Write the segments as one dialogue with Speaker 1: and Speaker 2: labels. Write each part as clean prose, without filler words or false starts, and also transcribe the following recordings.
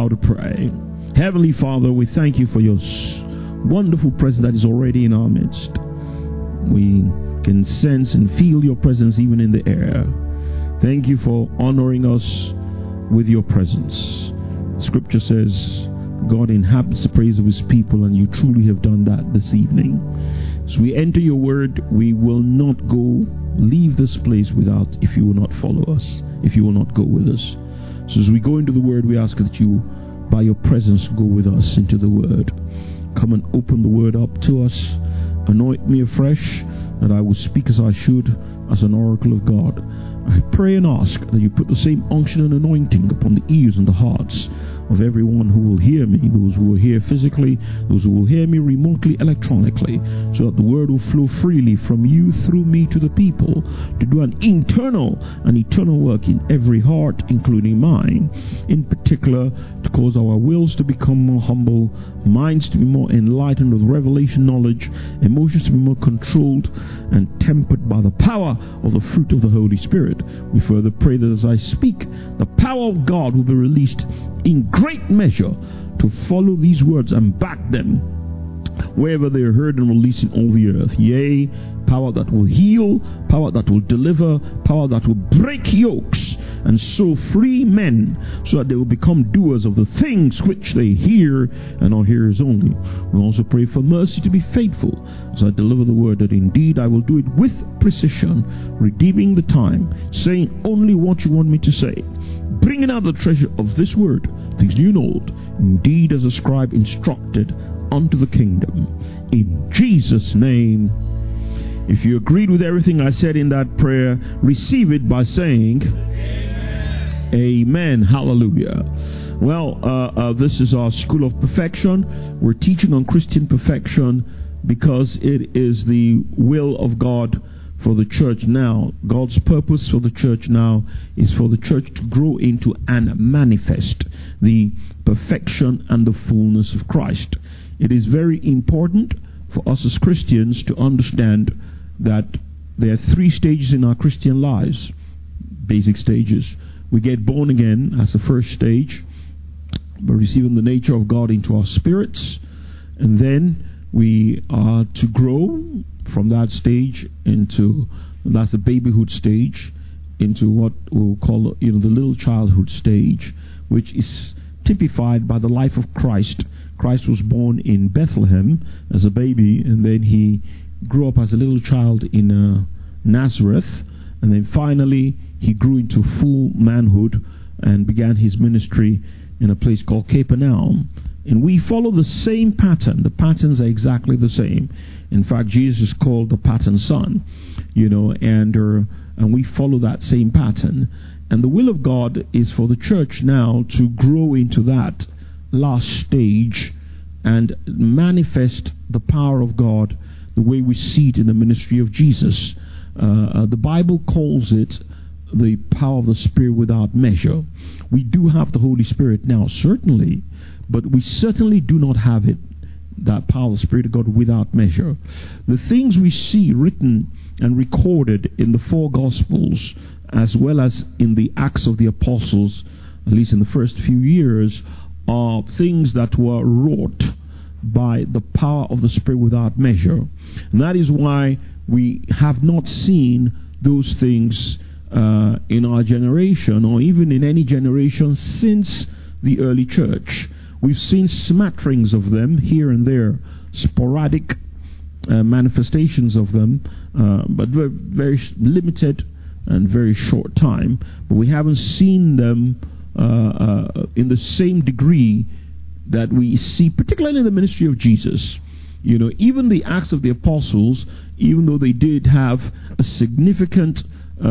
Speaker 1: bow to pray. Heavenly Father, we thank you for your wonderful presence that is already in our midst. We can sense and feel your presence even in the air. Thank you for honoring us with your presence. Scripture says, God inhabits the praise of his people, and you truly have done that this evening. As we enter your word, we will not leave this place without, if you will not follow us, if you will not go with us. So as we go into the word, we ask that you, by your presence, go with us into the word. Come and open the word up to us. Anoint me afresh, that I will speak as I should, as an oracle of God. I pray and ask that you put the same unction and anointing upon the ears and the hearts of everyone who will hear me, those who will hear physically, those who will hear me remotely, electronically, so that the word will flow freely from you through me to the people, to do an eternal work in every heart, including mine, in particular to cause our wills to become more humble, minds to be more enlightened with revelation knowledge, emotions to be more controlled and tempered by the power of the fruit of the Holy Spirit. We further pray that as I speak, the power of God will be released in great measure to follow these words and back them wherever they are heard and released in all the earth. Yea, power that will heal, power that will deliver, power that will break yokes and so free men, so that they will become doers of the things which they hear and not hearers only. We also pray for mercy to be faithful as I deliver the word, that indeed I will do it with precision, redeeming the time, saying only what you want me to say, bringing out the treasure of this word, things new and old, indeed as a scribe instructed unto the kingdom. In Jesus' name. If you agreed with everything I said in that prayer, receive it by saying Amen. Amen. Hallelujah. Well, this is our School of Perfection. We're teaching on Christian perfection because it is the will of God for the church now. God's purpose for the church now is for the church to grow into and manifest the perfection and the fullness of Christ. It is very important for us as Christians to understand that there are 3 stages in our Christian lives, basic stages. We get born again as the first stage by receiving the nature of God into our spirits, and then we are to grow from that stage into, that's the babyhood stage, into what we'll call the little childhood stage, which is typified by the life of Christ. Christ was born in Bethlehem as a baby, and then he grew up as a little child in Nazareth, and then finally he grew into full manhood and began his ministry in a place called Capernaum. And we follow the same pattern. The patterns are exactly the same. In fact, Jesus is called the pattern son, and we follow that same pattern. And the will of God is for the church now to grow into that last stage and manifest the power of God the way we see it in the ministry of Jesus. The Bible calls it the power of the Spirit without measure. We do have the Holy Spirit now, certainly, but we certainly do not have it, that power of the Spirit of God without measure. The things we see written and recorded in the 4 Gospels, as well as in the Acts of the Apostles, at least in the first few years, are things that were wrought by the power of the Spirit without measure. And that is why we have not seen those things in our generation, or even in any generation since the early church. We've seen smatterings of them here and there, sporadic manifestations of them, but very limited and very short time. But we haven't seen them in the same degree that we see, particularly in the ministry of Jesus. Even the Acts of the Apostles, even though they did have a significant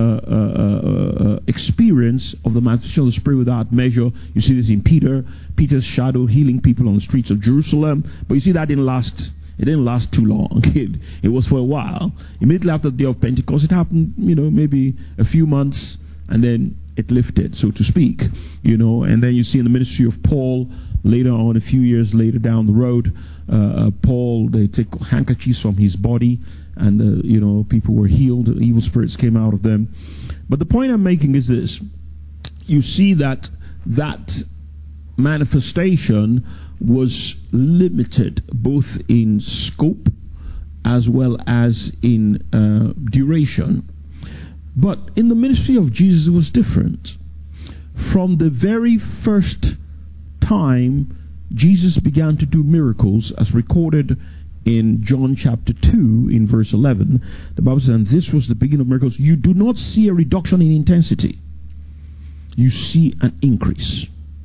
Speaker 1: experience of the manifestation of the Spirit without measure. You see this in Peter's shadow healing people on the streets of Jerusalem. But you see that didn't last. It didn't last too long. It was for a while. Immediately after the day of Pentecost, it happened, maybe a few months, and then it lifted, so to speak. And then you see in the ministry of Paul, later on, a few years later down the road, Paul, they take handkerchiefs from his body, and people were healed, evil spirits came out of them. But the point I'm making is this: you see that manifestation was limited both in scope as well as in duration. But in the ministry of Jesus, it was different. From the very first time Jesus began to do miracles, as recorded in John chapter 2 in verse 11, the Bible says, and this was the beginning of miracles. You do not see a reduction in intensity. You see an increase.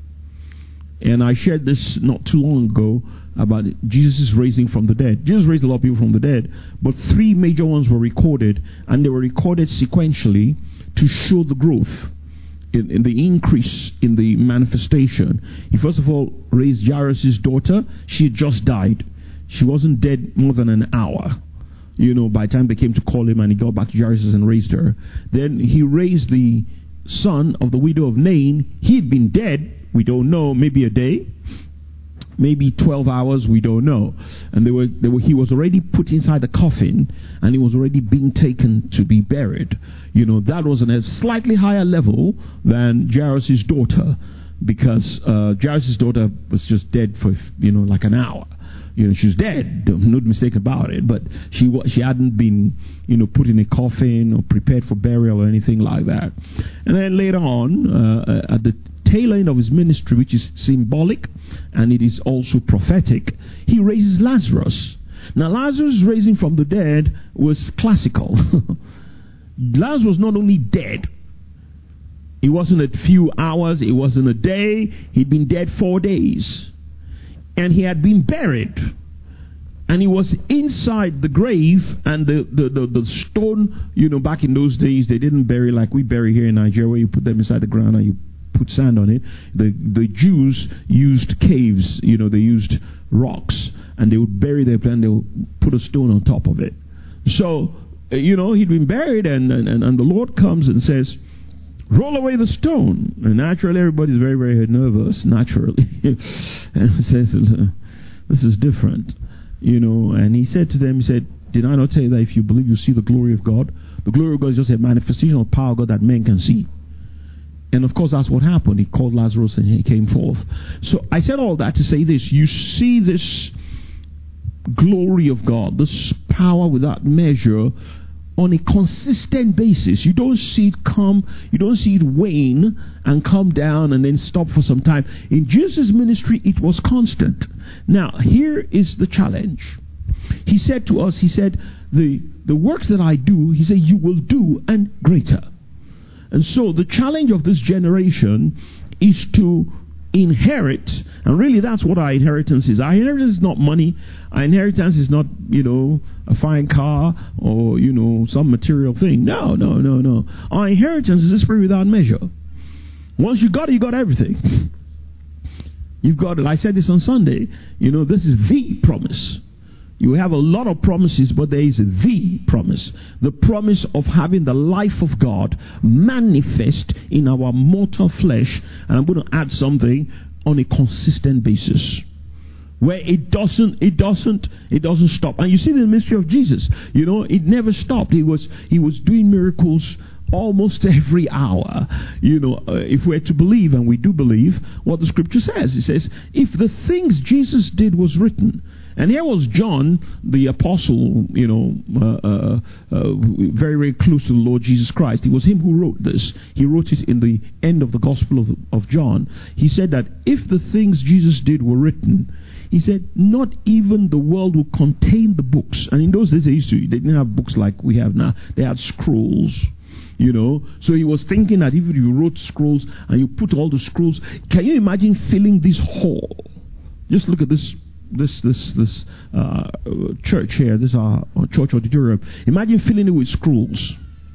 Speaker 1: And I shared this not too long ago about Jesus' raising from the dead. Jesus raised a lot of people from the dead, but 3 major ones were recorded, and they were recorded sequentially to show the growth in the increase in the manifestation. He first of all raised Jairus' daughter. She had just died. She wasn't dead more than an hour. By the time they came to call him, and he got back to Jairus and raised her. Then he raised the son of the widow of Nain. He had been dead, we don't know, maybe a day, maybe 12 hours, we don't know. And he was already put inside the coffin, and he was already being taken to be buried. That was on a slightly higher level than Jairus' daughter, because Jairus' daughter was just dead for like an hour. She was dead, no mistake about it, but she hadn't been put in a coffin or prepared for burial or anything like that. And then later on, at the tail end of his ministry, which is symbolic and it is also prophetic, he raises Lazarus. Now, Lazarus raising from the dead was classical. Lazarus was not only dead, it wasn't a few hours, it wasn't a day, he'd been dead 4 days. And he had been buried. And he was inside the grave, and the stone, back in those days, they didn't bury like we bury here in Nigeria, where you put them inside the ground and you put sand on it. The Jews used caves, they used rocks, and they would bury their plant, they would put a stone on top of it. So, he'd been buried, and the Lord comes and says, roll away the stone. And naturally, everybody's very, very nervous, naturally. And says, this is different. And he said to them, did I not tell you that if you believe, you see the glory of God? The glory of God is just a manifestation of power of God that men can see. And of course, that's what happened. He called Lazarus and he came forth. So I said all that to say this. You see this glory of God, this power without measure, on a consistent basis. You don't see it come, you don't see it wane and come down and then stop for some time. In Jesus' ministry, it was constant. Now, here is the challenge. He said to us, the works that I do, he said, you will do, and greater. And so the challenge of this generation is to inherit, and really that's what our inheritance is. Our inheritance is not money. Our inheritance is not, a fine car or, some material thing. No. Our inheritance is the Spirit without measure. Once you got it, you got everything. You've got it. I said this on Sunday. This is the promise. You have a lot of promises, but there is the promise. The promise of having the life of God manifest in our mortal flesh. And I'm going to add something, on a consistent basis, where it doesn't stop. And you see the ministry of Jesus, it never stopped. He was doing miracles almost every hour. If we're to believe, and we do believe what the scripture says, it says, if the things Jesus did was written. And here was John, the apostle, very, very close to the Lord Jesus Christ. It was him who wrote this. He wrote it in the end of the Gospel of John. He said that if the things Jesus did were written, he said, not even the world will contain the books. And in those days, they didn't have books like we have now. They had scrolls. So he was thinking that if you wrote scrolls and you put all the scrolls, can you imagine filling this hall? Just look at this church here, this church auditorium. Imagine filling it with scrolls.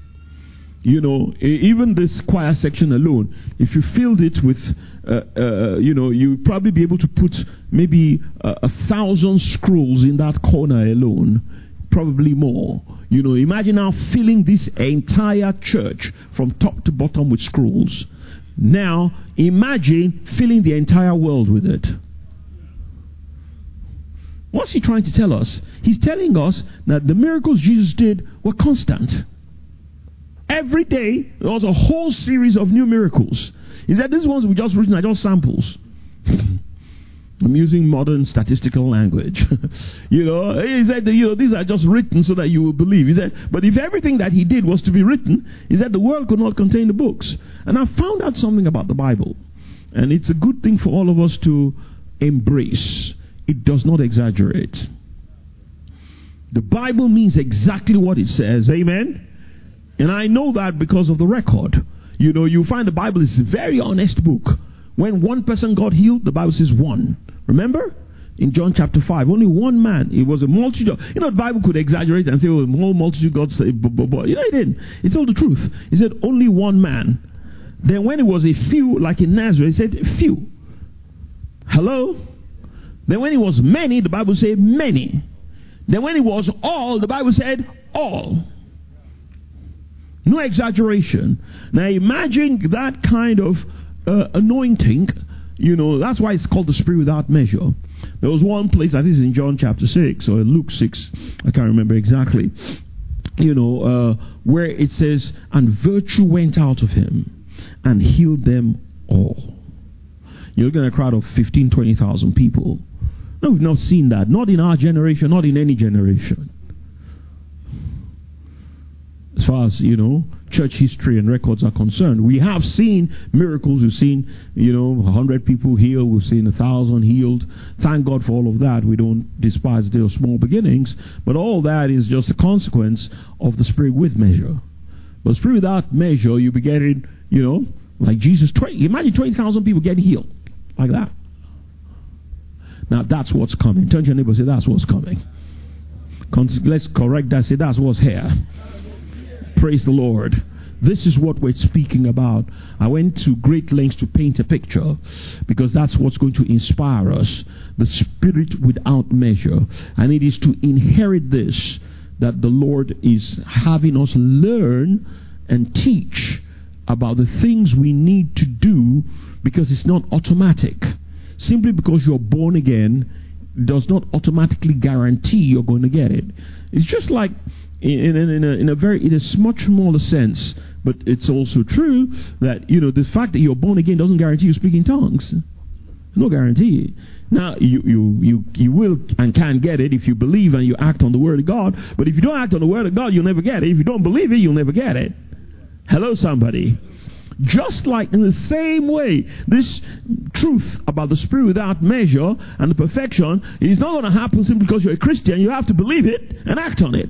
Speaker 1: Even this choir section alone, if you filled it with, you'd probably be able to put maybe 1,000 scrolls in that corner alone, probably more. Imagine now filling this entire church from top to bottom with scrolls. Now, imagine filling the entire world with it. What's he trying to tell us? He's telling us that the miracles Jesus did were constant. Every day, there was a whole series of new miracles. He said these ones we just written are just samples. I'm using modern statistical language. He said, these are just written so that you will believe. He said, but if everything that he did was to be written, he said the world could not contain the books. And I found out something about the Bible. And it's a good thing for all of us to embrace. It does not exaggerate. The Bible means exactly what it says. Amen? And I know that because of the record. You find the Bible is a very honest book. When one person got healed, the Bible says one. Remember? In John chapter 5, only one man. It was a multitude. The Bible could exaggerate and say, the whole multitude got saved. It didn't. It told the truth. It said only one man. Then when it was a few, like in Nazareth, it said few. Hello? Then when it was many, the Bible said many. Then when it was all, the Bible said all. No exaggeration. Now imagine that kind of anointing. That's why it's called the Spirit without measure. There was one place, I think it's in John chapter 6 or Luke 6, I can't remember exactly, where it says, and virtue went out of him and healed them all. You're looking at a crowd of 20,000 people. No, we've not seen that. Not in our generation, not in any generation. As far as, church history and records are concerned. We have seen miracles. We've seen, 100 people healed. We've seen 1,000 healed. Thank God for all of that. We don't despise their small beginnings. But all that is just a consequence of the Spirit with measure. But Spirit without measure, you'll be getting, like Jesus. Imagine 20,000 people getting healed. Like that. Now that's what's coming. Turn to your neighbor and say, that's what's coming. Let's correct that. Say, that's what's here. Praise the Lord. This is what we're speaking about. I went to great lengths to paint a picture because that's what's going to inspire us. The Spirit without measure. And it is to inherit this that the Lord is having us learn and teach about the things we need to do, because it's not automatic. Simply because you're born again does not automatically guarantee you're going to get it. It's just like in a much smaller sense, but it's also true that the fact that you're born again doesn't guarantee you speak in tongues. No guarantee. Now you will and can get it if you believe and you act on the Word of God. But if you don't act on the Word of God, you'll never get it. If you don't believe it, you'll never get it. Hello, somebody. Just like in the same way, this truth about the Spirit without measure and the perfection is not going to happen simply because you're a Christian. You have to believe it and act on it.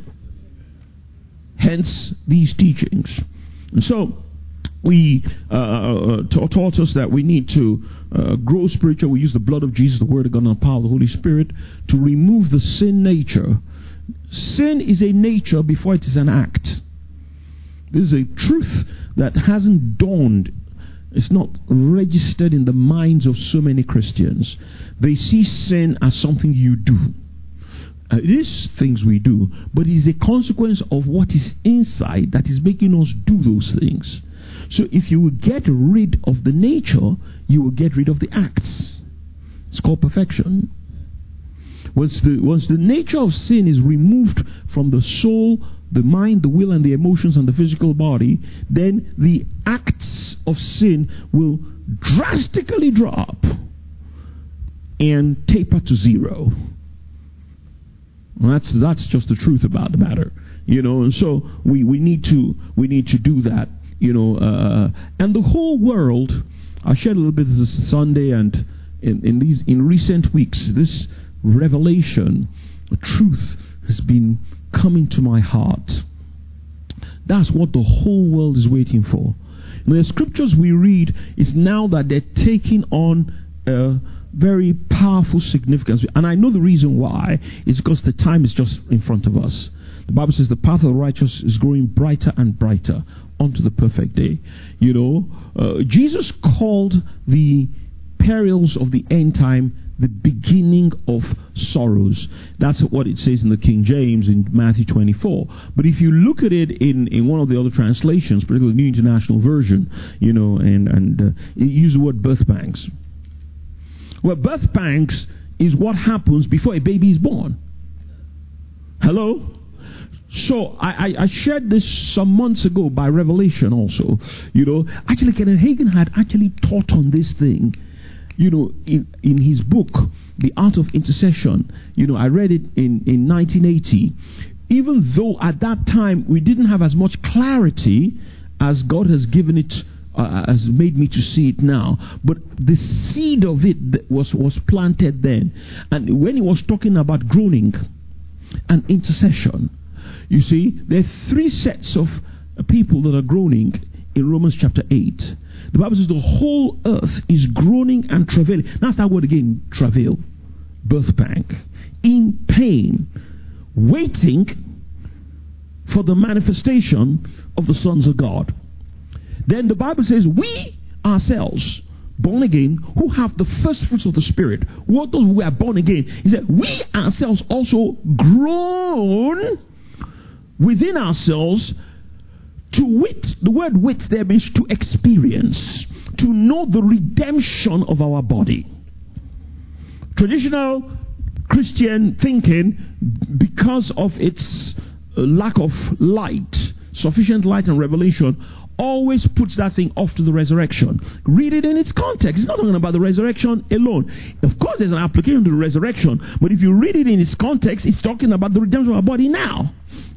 Speaker 1: Hence these teachings. And so we taught us that we need to grow spiritual. We use the blood of Jesus, the Word of God, and the power of the Holy Spirit to remove the sin nature. Sin is a nature before it is an act. This is a truth that hasn't dawned. It's not registered in the minds of so many Christians. They see sin as something you do. It is things we do, but it is a consequence of what is inside that is making us do those things. So if you will get rid of the nature, you will get rid of the acts. It's called perfection. Once the nature of sin is removed from the soul, the mind, the will, and the emotions, and the physical body, then the acts of sin will drastically drop and taper to zero. Well, that's just the truth about the matter, And so we need to do that, And the whole world, I shared a little bit this Sunday, and in recent weeks, this revelation, the truth has been coming to my heart. That's what the whole world is waiting for. In the scriptures we read is now that they're taking on a very powerful significance. And I know the reason why is because the time is just in front of us. The Bible says the path of the righteous is growing brighter and brighter unto the perfect day. Jesus called the perils of the end time the beginning of sorrows. That's what it says in the King James in Matthew 24. But if you look at it in one of the other translations, particularly the New International Version, it uses the word birth pangs. Well, birth pangs is what happens before a baby is born. Hello? So I shared this some months ago by revelation also. Actually, Kenneth Hagin had actually taught on this thing. in his book, The Art of Intercession, I read it in 1980. Even though at that time we didn't have as much clarity as God has given it, has made me to see it now, but the seed of it was planted then. And when he was talking about groaning and intercession, you see, there are three sets of people that are groaning in Romans chapter 8. The Bible says the whole earth is groaning and travailing. That's that word again, travail, birth pang, in pain, waiting for the manifestation of the sons of God. Then the Bible says we ourselves, born again, who have the first fruits of the Spirit, what those who are born again, he said we ourselves also groan within ourselves to wit. The word wit there means to experience, to know the redemption of our body. Traditional Christian thinking, because of its lack of light, sufficient light and revelation, always puts that thing off to the resurrection. Read it in its context. It's not talking about the resurrection alone. Of course, there's an application to the resurrection, but if you read it in its context, it's talking about the redemption of our body now.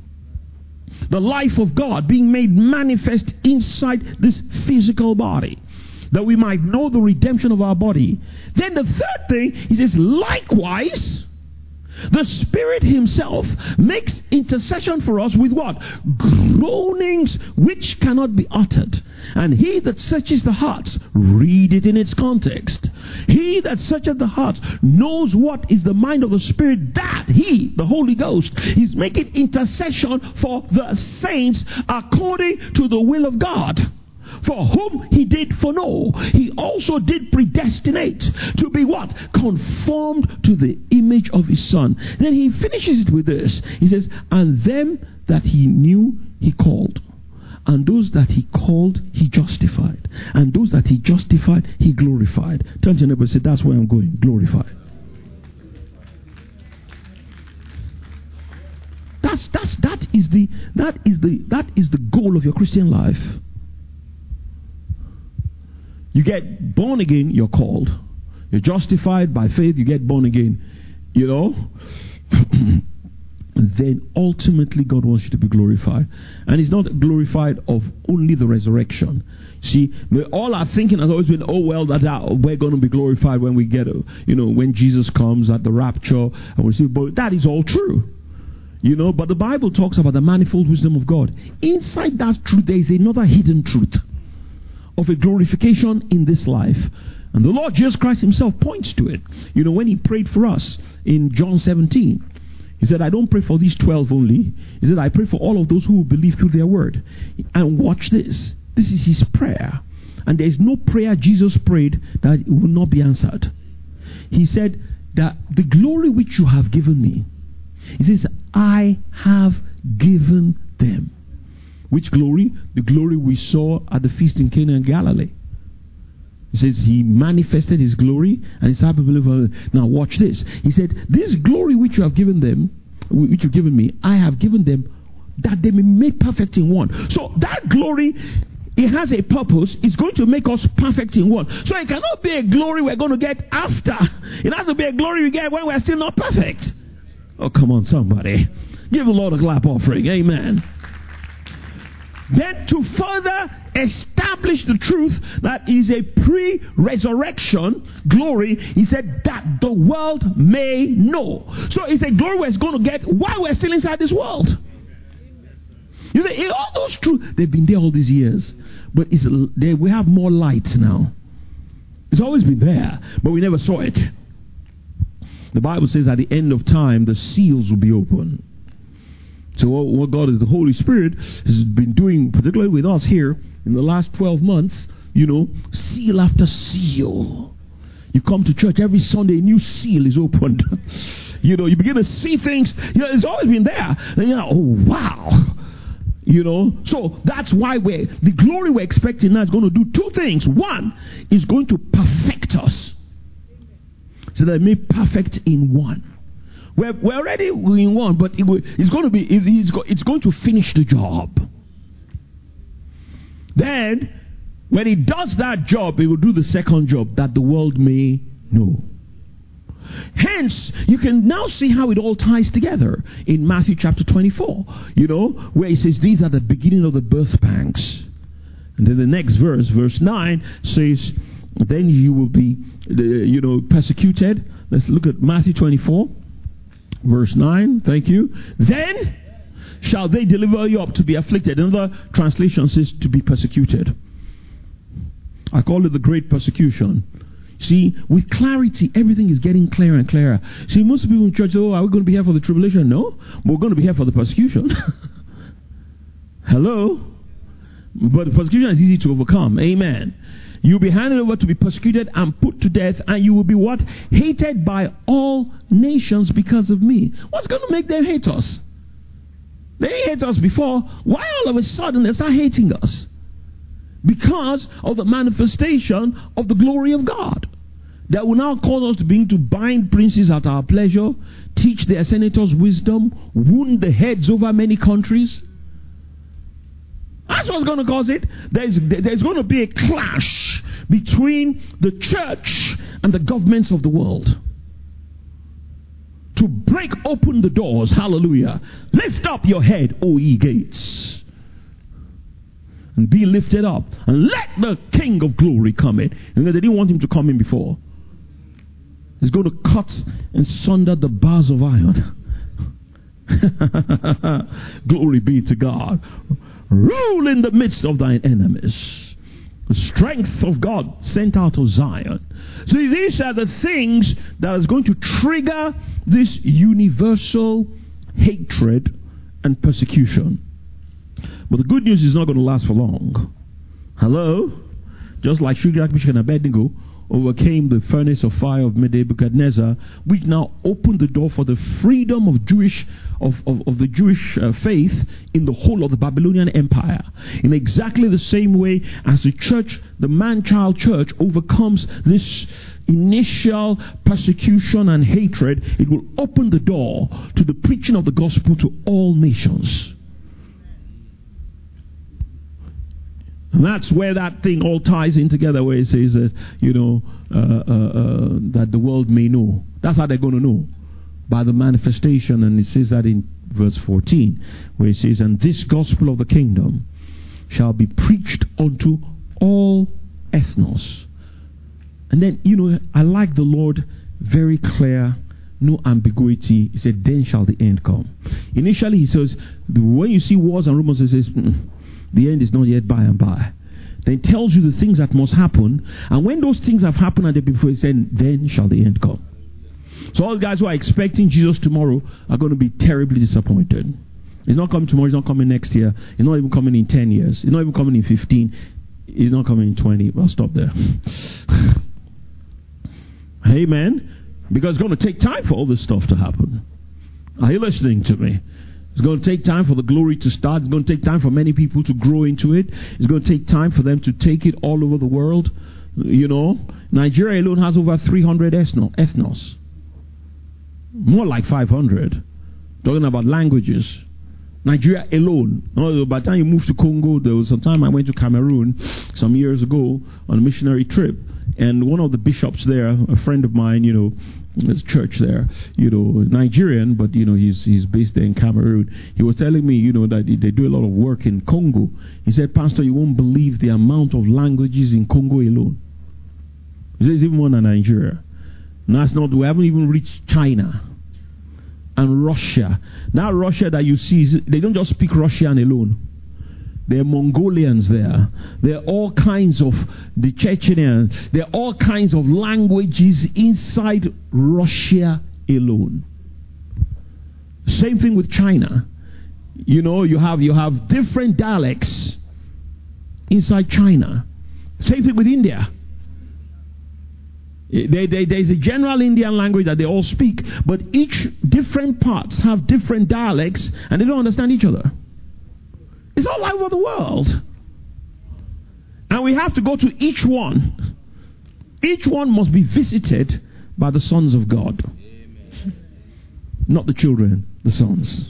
Speaker 1: The life of God being made manifest inside this physical body, that we might know the redemption of our body. Then the third thing, he says, likewise, the Spirit himself makes intercession for us with what? Groanings which cannot be uttered. And he that searches the hearts, read it in its context. He that searcheth the hearts knows what is the mind of the Spirit, that he, the Holy Ghost, is making intercession for the saints according to the will of God. For whom he did foreknow, he also did predestinate to be what? Conformed to the image of his Son. Then he finishes it with this. He says, and them that he knew, he called. And those that he called, he justified. And those that he justified, he glorified. Turn to your neighbor and say, that's where I'm going. Glorified. That is the goal of your Christian life. You get born again, you're called. You're justified by faith, you get born again. And then ultimately God wants you to be glorified. And He's not glorified of only the resurrection. See, all our thinking has always been, that we're going to be glorified when we get, when Jesus comes at the rapture. And we see, but that is all true. But the Bible talks about the manifold wisdom of God. Inside that truth, there is another hidden truth of a glorification in this life. And the Lord Jesus Christ himself points to it. When he prayed for us in John 17, he said, I don't pray for these 12 only. He said, I pray for all of those who will believe through their word. And watch this. This is his prayer. And there is no prayer Jesus prayed that it will not be answered. He said that the glory which you have given me, he says, I have given them. Which glory? The glory we saw at the feast in Cana and Galilee. He says he manifested his glory and his happy believer. Now watch this. He said, this glory which you have given them, which you've given me, I have given them that they may be made perfect in one. So that glory, it has a purpose. It's going to make us perfect in one. So it cannot be a glory we're going to get after. It has to be a glory we get when we're still not perfect. Oh, come on, somebody. Give the Lord a clap offering. Amen. Then to further establish the truth that is a pre-resurrection glory, he said that the world may know. So it's a glory we're going to get while we're still inside this world. You say, all those truths, they've been there all these years. But we have more light now. It's always been there, but we never saw it. The Bible says at the end of time, the seals will be open. So what God is, the Holy Spirit has been doing, particularly with us here in the last 12 months, seal after seal. You come to church every Sunday, a new seal is opened. You begin to see things. It's always been there. And oh wow. So that's why the glory we're expecting now is going to do two things. One is going to perfect us, so that it may perfect in one. We're already in one, but it's going to finish the job. Then When he does that job, he will do the second job, that the world may know. Hence, you can now see how it all ties together in Matthew chapter 24, where he says, these are the beginning of the birth pangs. And then the next verse, verse 9, says, then you will be, persecuted. Let's look at Matthew 24, verse 9. Thank you. Then shall they deliver you up to be afflicted. Another translation says to be persecuted. I call it the great persecution. See, with clarity, everything is getting clearer and clearer. See, most people in church say, are we going to be here for the tribulation? No, we're going to be here for the persecution. Hello? But the persecution is easy to overcome. Amen. You'll be handed over to be persecuted and put to death, and you will be what? Hated by all nations because of me. What's going to make them hate us? They didn't hate us before. Why all of a sudden they start hating us? Because of the manifestation of the glory of God that will now cause us to begin to bind princes at our pleasure, teach their senators wisdom, wound the heads over many countries. That's what's going to cause it. There's going to be a clash between the church and the governments of the world to break open the doors. Hallelujah. Lift up your head, O ye gates, and be lifted up, and let the King of glory come in. Because they didn't want him to come in before. He's going to cut and sunder the bars of iron. Glory be to God. Rule in the midst of thine enemies. The strength of God sent out of Zion. So these are the things that is going to trigger this universal hatred and persecution. But the good news is not going to last for long. Hello? Just like Shadrach, Meshach, and Abednego overcame the furnace of fire of Nebuchadnezzar, which now opened the door for the freedom of the Jewish faith in the whole of the Babylonian Empire. In exactly the same way as the church, the man-child church, overcomes this initial persecution and hatred, it will open the door to the preaching of the gospel to all nations. And that's where that thing all ties in together, where it says that, that the world may know. That's how they're going to know. By the manifestation. And it says that in verse 14, where it says, and this gospel of the kingdom shall be preached unto all ethnos. And then, I like the Lord, very clear, no ambiguity. He said, then shall the end come. Initially, he says, when you see wars and rumors, he says, the end is not yet by and by. Then tells you the things that must happen. And when those things have happened and before, he said, then shall the end come. So all the guys who are expecting Jesus tomorrow are going to be terribly disappointed. He's not coming tomorrow. He's not coming next year. He's not even coming in 10 years. He's not even coming in 15. He's not coming in 20. I'll stop there. Amen. Because it's going to take time for all this stuff to happen. Are you listening to me? It's going to take time for the glory to start. It's going to take time for many people to grow into it. It's going to take time for them to take it all over the world. Nigeria alone has over 300 ethnos. More like 500. Talking about languages. Nigeria alone. By the time you move to Congo, there was some time I went to Cameroon some years ago on a missionary trip. And one of the bishops there, a friend of mine, there's a church there, Nigerian, but he's based there in Cameroon. He was telling me, that they do a lot of work in Congo. He said, Pastor, you won't believe the amount of languages in Congo alone. There's even more than Nigeria. And that's not, we haven't even reached China and Russia. Now Russia that you see, they don't just speak Russian alone. There are Mongolians there. There are all kinds of the Chechenians. There are all kinds of languages inside Russia alone. Same thing with China. You have different dialects inside China. Same thing with India. There's a general Indian language that they all speak, but each different parts have different dialects and they don't understand each other. It's all over the world. And we have to go to each one. Each one must be visited by the sons of God. Amen. Not the children, the sons.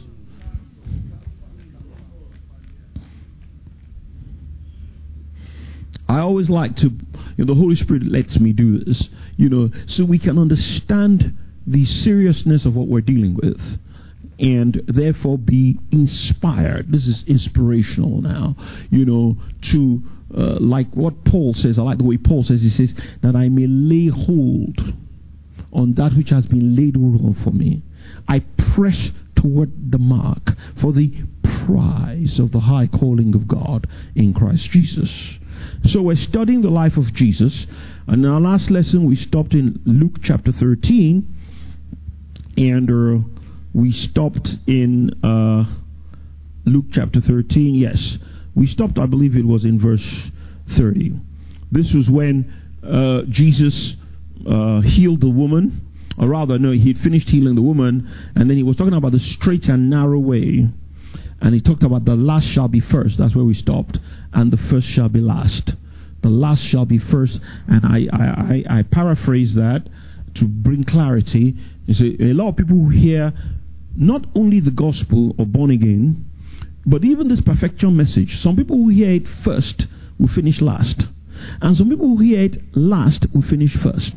Speaker 1: I always like to, the Holy Spirit lets me do this, so we can understand the seriousness of what we're dealing with and therefore be inspired. This is inspirational now, to like what Paul says. I like the way Paul says. He says that I may lay hold on that which has been laid hold on for me. I press toward the mark for the prize of the high calling of God in Christ Jesus. So we're studying the life of Jesus. And in our last lesson, we stopped in Luke chapter 13. And we stopped in Luke chapter 13. Yes, we stopped, I believe it was in verse 30. This was when Jesus healed the woman. Or rather, no, he had finished healing the woman. And then he was talking about the straight and narrow way. And he talked about the last shall be first. That's where we stopped. And the first shall be last. The last shall be first. And I paraphrase that to bring clarity. You see, a lot of people who hear not only the gospel or born again, but even this perfection message. Some people who hear it first will finish last. And some people who hear it last will finish first.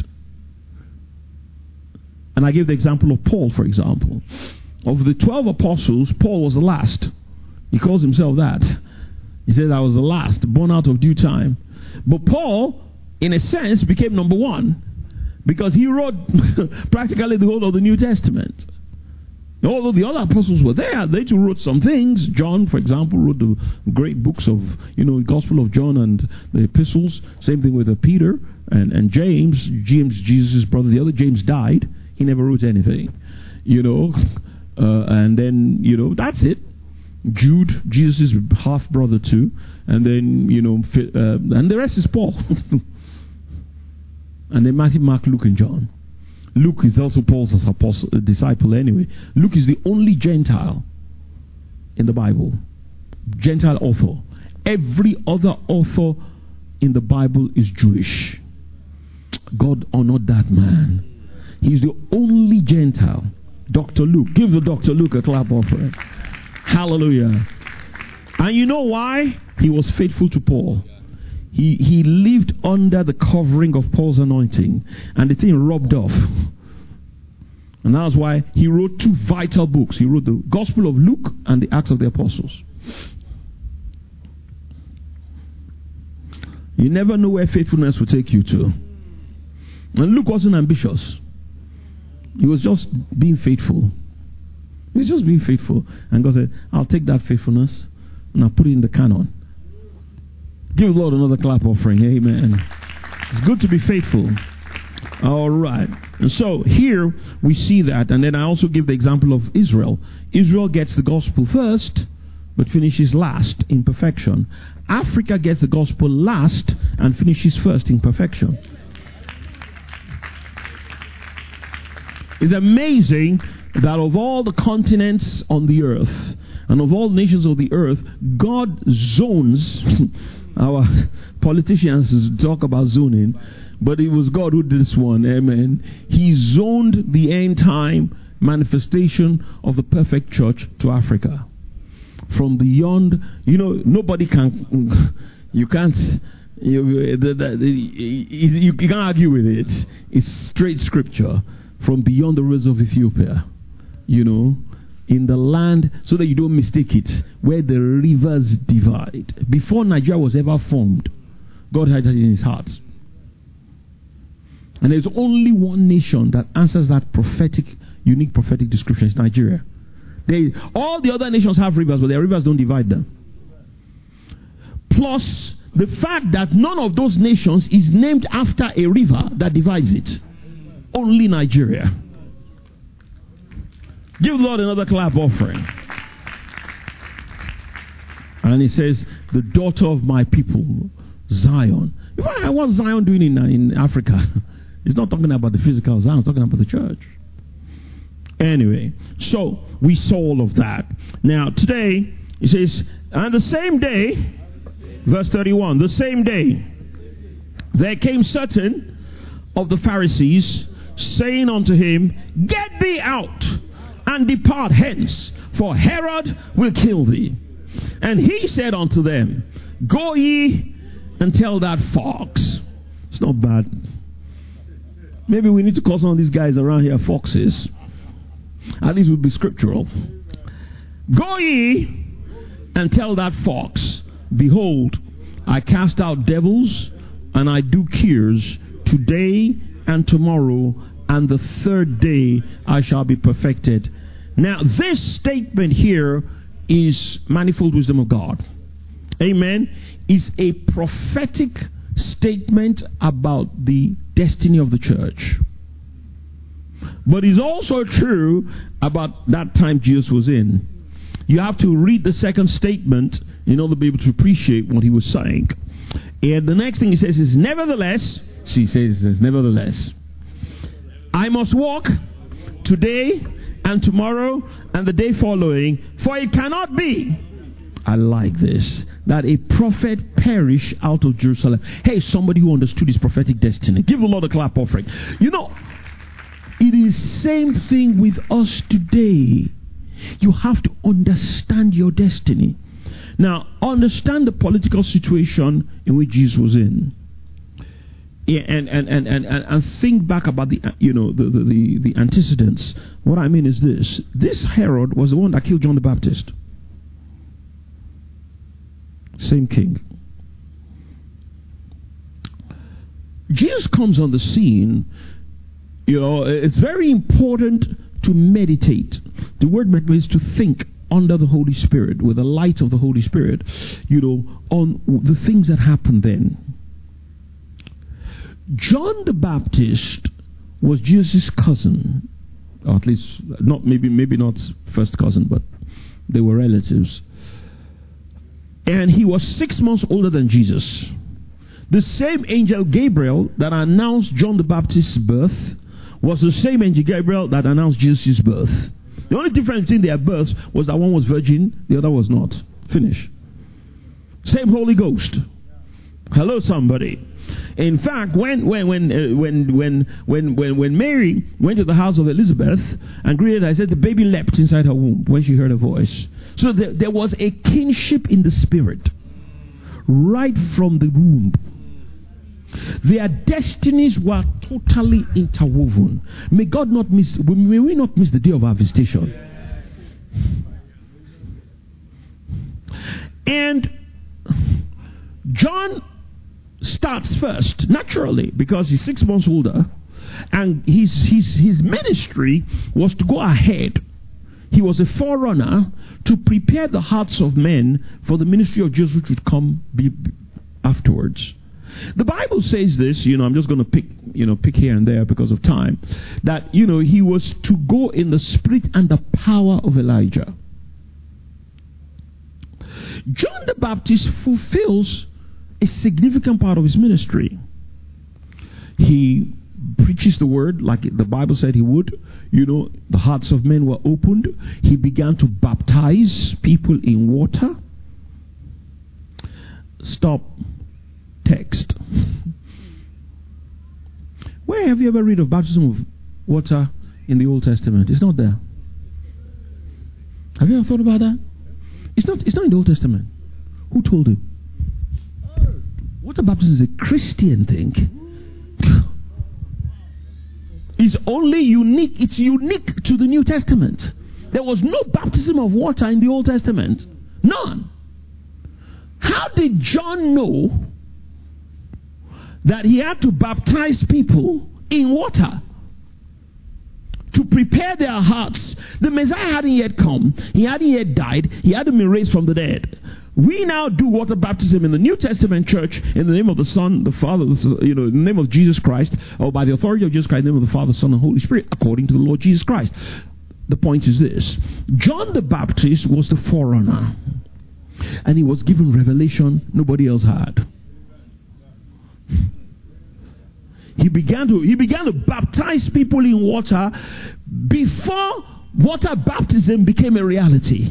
Speaker 1: And I gave the example of Paul, for example. Of the 12 apostles, Paul was the last. He calls himself that. He said, I was the last, born out of due time. But Paul, in a sense, became number one because he wrote practically the whole of the New Testament. Although the other apostles were there, they too wrote some things. John, for example, wrote the great books of, the Gospel of John and the epistles. Same thing with Peter and James. James, Jesus' brother, the other James died. He never wrote anything, and then, that's it. Jude, Jesus' half brother too. And then, and the rest is Paul. And then Matthew, Mark, Luke, and John. Luke is also Paul's disciple anyway. Luke is the only Gentile in the Bible. Gentile author. Every other author in the Bible is Jewish. God honored that man. He's the only Gentile. Dr. Luke. Give the Dr. Luke a clap offering. Hallelujah. And you know why? He was faithful to Paul. He lived under the covering of Paul's anointing. And the thing rubbed off. And that's why he wrote two vital books. He wrote the Gospel of Luke and the Acts of the Apostles. You never know where faithfulness will take you to. And Luke wasn't ambitious. He was just being faithful. He was just being faithful. And God said, I'll take that faithfulness and I'll put it in the canon. Give the Lord another clap offering. Amen. It's good to be faithful. All right. And so here we see that. And then I also give the example of Israel. Israel gets the gospel first, but finishes last in perfection. Africa gets the gospel last and finishes first in perfection. It's amazing that of all the continents on the earth and of all nations of the earth, God zones. Our politicians talk about zoning, but it was God who did this one. Amen. He zoned the end time manifestation of the perfect church to Africa. From beyond, nobody can, you can't argue with it. It's straight scripture. From beyond the rivers of Ethiopia, in the land, so that you don't mistake it, where the rivers divide. Before Nigeria was ever formed, God had it in his heart. And there's only one nation that answers that unique prophetic description. It's Nigeria. All the other nations have rivers, but their rivers don't divide them. Plus, the fact that none of those nations is named after a river that divides it. Only Nigeria. Give the Lord another clap offering. And he says, the daughter of my people, Zion. What's Zion doing in Africa? He's not talking about the physical Zion, he's talking about the church. Anyway, so we saw all of that. Now today, he says, and the same day, verse 31, the same day, there came certain of the Pharisees, saying unto him, get thee out, and depart hence, for Herod will kill thee. And he said unto them, go ye and tell that fox. It's not bad. Maybe we need to call some of these guys around here foxes. At least it would be scriptural. Go ye and tell that fox, behold, I cast out devils and I do cures today and tomorrow, and the third day I shall be perfected. Now, this statement here is manifold wisdom of God. Amen. Is a prophetic statement about the destiny of the church. But it's also true about that time Jesus was in. You have to read the second statement in order to be able to appreciate what he was saying. And the next thing he says is, nevertheless, nevertheless, I must walk today and tomorrow and the day following, for it cannot be, I like this, that a prophet perish out of Jerusalem. Hey, somebody who understood his prophetic destiny. Give the Lord a clap offering. You know, it is same thing with us today. You have to understand your destiny. Now, understand the political situation in which Jesus was in. Yeah, and think back about the antecedents. What I mean is this. This Herod was the one that killed John the Baptist. Same king. Jesus comes on the scene. You know, it's very important to meditate. The word meditate is to think under the Holy Spirit, with the light of the Holy Spirit, you know, on the things that happened then. John the Baptist was Jesus' cousin, or at least maybe not first cousin, but they were relatives. And he was 6 months older than Jesus. The same angel Gabriel that announced John the Baptist's birth was the same angel Gabriel that announced Jesus' birth. The only difference between their births was that one was virgin, the other was not. Finish. Same Holy Ghost. Hello, somebody. In fact, when Mary went to the house of Elizabeth and greeted her, I said the baby leapt inside her womb when she heard her voice. So there was a kinship in the spirit right from the womb. Their destinies were totally interwoven. May we not miss the day of our visitation. And John starts first, naturally, because he's 6 months older, and his ministry was to go ahead. He was a forerunner to prepare the hearts of men for the ministry of Jesus, which would come afterwards. The Bible says this, I'm just going to pick here and there because of time, that, he was to go in the spirit and the power of Elijah. John the Baptist fulfills a significant part of his ministry. He preaches the word like the Bible said he would. The hearts of men were opened. He began to baptize people in water. Stop. Text. Where have you ever read of baptism of water in the Old Testament? It's not there. Have you ever thought about that? It's not in the Old Testament. Who told you? Water baptism is a Christian thing. It's unique to the New Testament. There was no baptism of water in the Old Testament. None. How did John know that he had to baptize people in water to prepare their hearts? The Messiah hadn't yet come. He hadn't yet died. He hadn't been raised from the dead. We now do water baptism in the New Testament church in the name of the Son, the Father, in the name of Jesus Christ, or by the authority of Jesus Christ, in the name of the Father, Son, and Holy Spirit, according to the Lord Jesus Christ. The point is this. John the Baptist was the forerunner, and he was given revelation nobody else had. He began to baptize people in water before water baptism became a reality.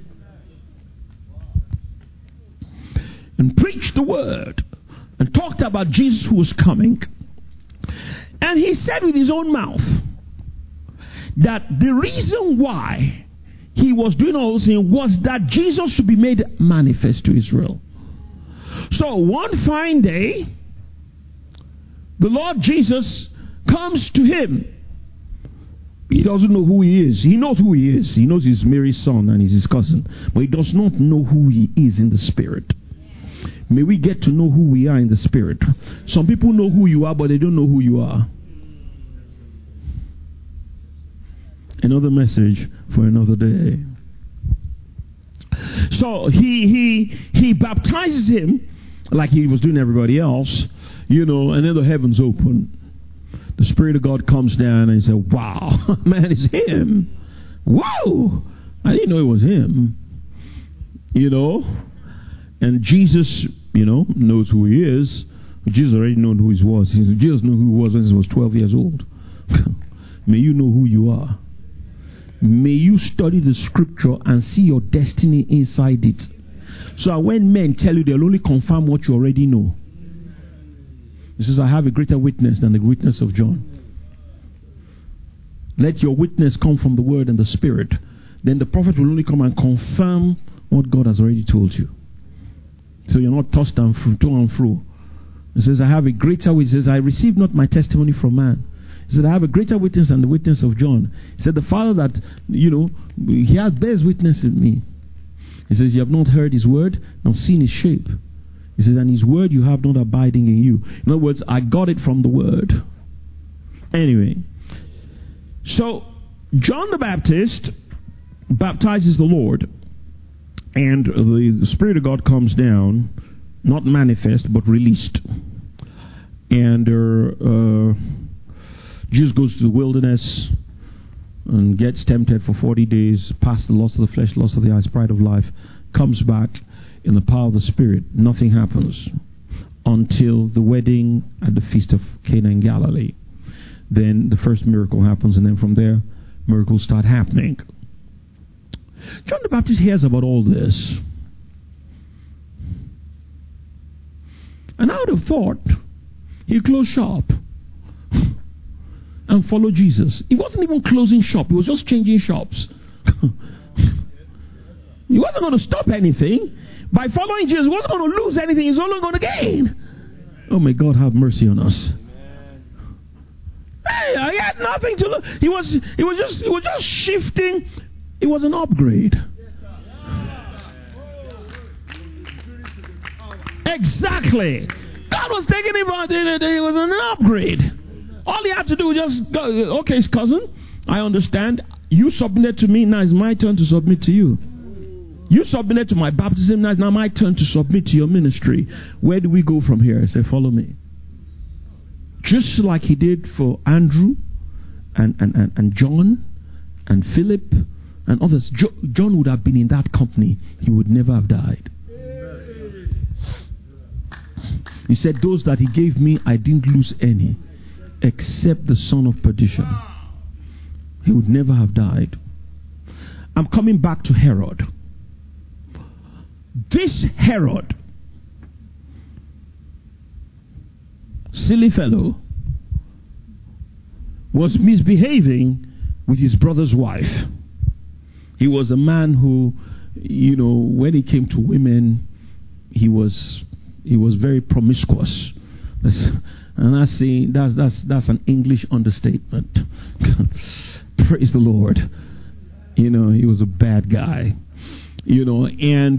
Speaker 1: And preached the word and talked about Jesus who was coming. And he said with his own mouth that the reason why he was doing all those things was that Jesus should be made manifest to Israel. So one fine day, the Lord Jesus comes to him. He doesn't know who he is. He knows who he is. He knows he's Mary's son and he's his cousin. But he does not know who he is in the spirit. May we get to know who we are in the spirit. Some people know who you are, but they don't know who you are. Another message for another day. So he baptizes him like he was doing everybody else, and then the heavens open. The Spirit of God comes down and he said, wow, man, it's him. Whoa! I didn't know it was him. And Jesus, knows who he is. Jesus already knew who he was. Jesus knew who he was when he was 12 years old. May you know who you are. May you study the scripture and see your destiny inside it. So that when men tell you, they'll only confirm what you already know. He says, I have a greater witness than the witness of John. Let your witness come from the word and the spirit. Then the prophet will only come and confirm what God has already told you. So you're not tossed and to and fro. He says, I have a greater witness. He says, I received not my testimony from man. He said, I have a greater witness than the witness of John. He said, the Father that, he has bears witness in me. He says, you have not heard his word, nor seen his shape. He says, and his word you have not abiding in you. In other words, I got it from the word. Anyway, so John the Baptist baptizes the Lord, and the Spirit of God comes down, not manifest, but released. And Jesus goes to the wilderness and gets tempted for 40 days, past the lust of the flesh, lust of the eyes, pride of life, comes back in the power of the Spirit. Nothing happens until the wedding at the feast of Cana in Galilee. Then the first miracle happens, and then from there, miracles start happening. John the Baptist hears about all this. And I would have thought he'd close shop and follow Jesus. He wasn't even closing shop. He was just changing shops. He wasn't going to stop anything. By following Jesus, he wasn't going to lose anything. He's only going to gain. Oh, may God have mercy on us. Hey, I had nothing to lose. He was just shifting. It was an upgrade. Exactly. God was taking him on. It was an upgrade. All he had to do was just go, okay, cousin, I understand. You submitted to me, now it's my turn to submit to you. You submitted to my baptism, now it's now my turn to submit to your ministry. Where do we go from here? I say, follow me. Just like he did for Andrew and John and Philip and others. John would have been in that company. He would never have died. He said, those that he gave me, I didn't lose any, except the son of perdition. He would never have died. I'm coming back to Herod. This Herod, silly fellow, was misbehaving with his brother's wife. He was a man who, when he came to women, he was very promiscuous. And I see that's an English understatement. Praise the Lord. He was a bad guy. And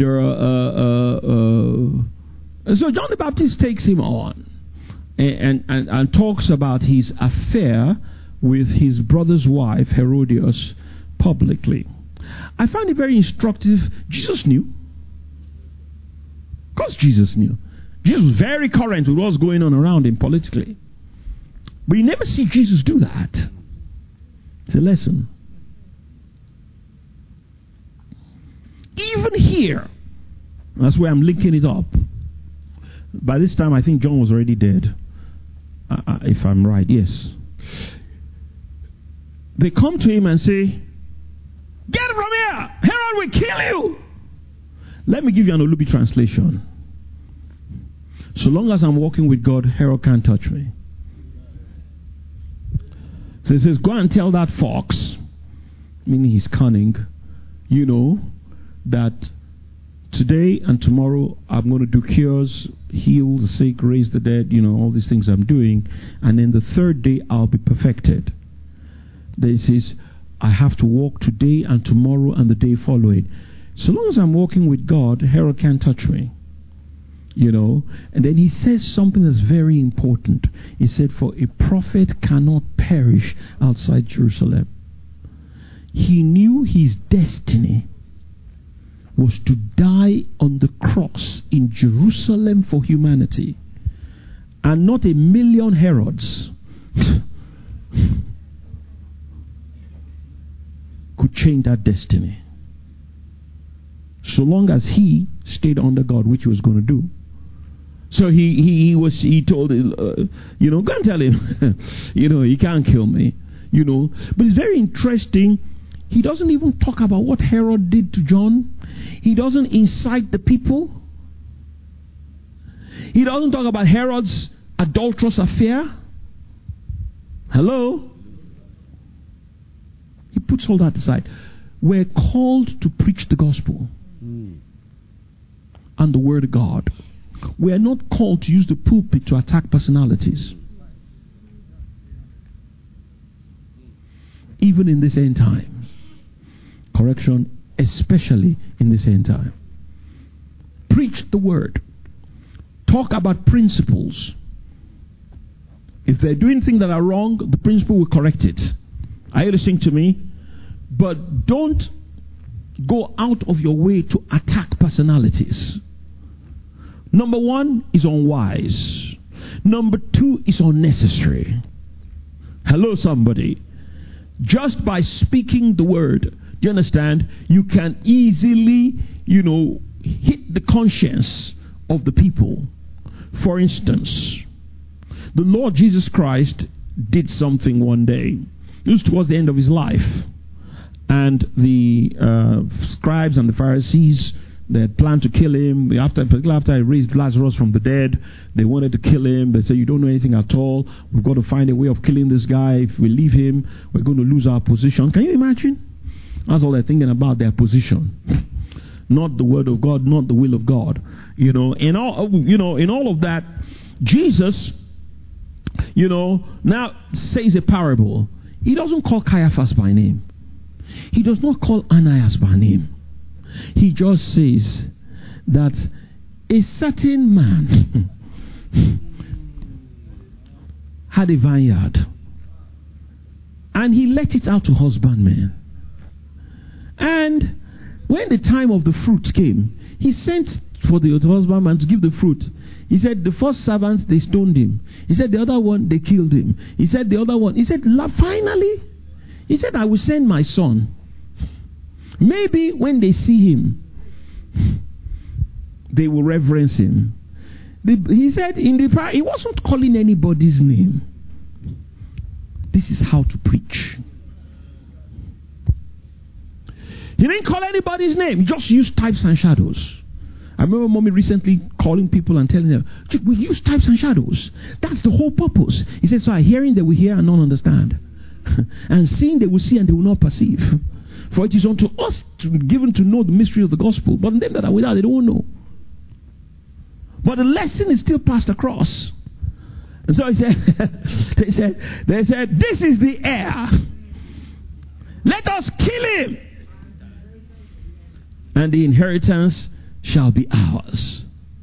Speaker 1: so John the Baptist takes him on and talks about his affair with his brother's wife, Herodias, publicly. I find it very instructive. Jesus knew. Of course Jesus knew. Jesus was very current with what's going on around him politically. But you never see Jesus do that. It's a lesson. Even here, that's where I'm linking it up. By this time, I think John was already dead. If I'm right, yes. They come to him and say, get from here! Herod will kill you! Let me give you an Olubi translation. So long as I'm walking with God, Herod can't touch me. So he says, go and tell that fox, meaning he's cunning, that Today and tomorrow, I'm going to do cures, heal the sick, raise the dead, all these things I'm doing. And then the third day, I'll be perfected. Then he says, I have to walk today and tomorrow and the day following. So long as I'm walking with God, Herod can't touch me. And then he says something that's very important. He said, for a prophet cannot perish outside Jerusalem. He knew his destiny was to die on the cross in Jerusalem for humanity. And not a million Herods could change that destiny. So long as he stayed under God, which he was going to do. So he told him, go and tell him, he can't kill me, But it's very interesting. He doesn't even talk about what Herod did to John. He doesn't incite the people. He doesn't talk about Herod's adulterous affair. Hello? He puts all that aside. We're called to preach the gospel and the word of God. We are not called to use the pulpit to attack personalities. Even in this end time. Correction, especially in this end time. Preach the word. Talk about principles. If they're doing things that are wrong, the principle will correct it. Are you listening to me? But don't go out of your way to attack personalities. Number one is unwise. Number two is unnecessary. Hello, somebody. Just by speaking the word, do you understand? You can easily, hit the conscience of the people. For instance, the Lord Jesus Christ did something one day. It was towards the end of his life. And the scribes and the Pharisees, they had planned to kill him. After he raised Lazarus from the dead, they wanted to kill him. They said, you don't know anything at all. We've got to find a way of killing this guy. If we leave him, we're going to lose our position. Can you imagine? That's all they're thinking about, their position. Not the word of God, not the will of God. In all of that, Jesus, now says a parable. He doesn't call Caiaphas by name. He does not call Ananias by name. He just says that a certain man had a vineyard and he let it out to husbandmen. And when the time of the fruit came, he sent for the husbandman to give the fruit. He said the first servant, they stoned him. He said the other one, they killed him. He said the other one, he said finally, he said, I will send my son. Maybe when they see him, they will reverence him. He said he wasn't calling anybody's name. This is how to preach. He didn't call anybody's name. He just used types and shadows. I remember mommy recently calling people and telling them, we use types and shadows. That's the whole purpose. He said, so hearing they will hear and not understand. And seeing they will see and they will not perceive. For it is unto us given to know the mystery of the gospel. But them that are without, they don't know. But the lesson is still passed across. And so he said, they said, this is the heir. Let us kill him. And the inheritance shall be ours.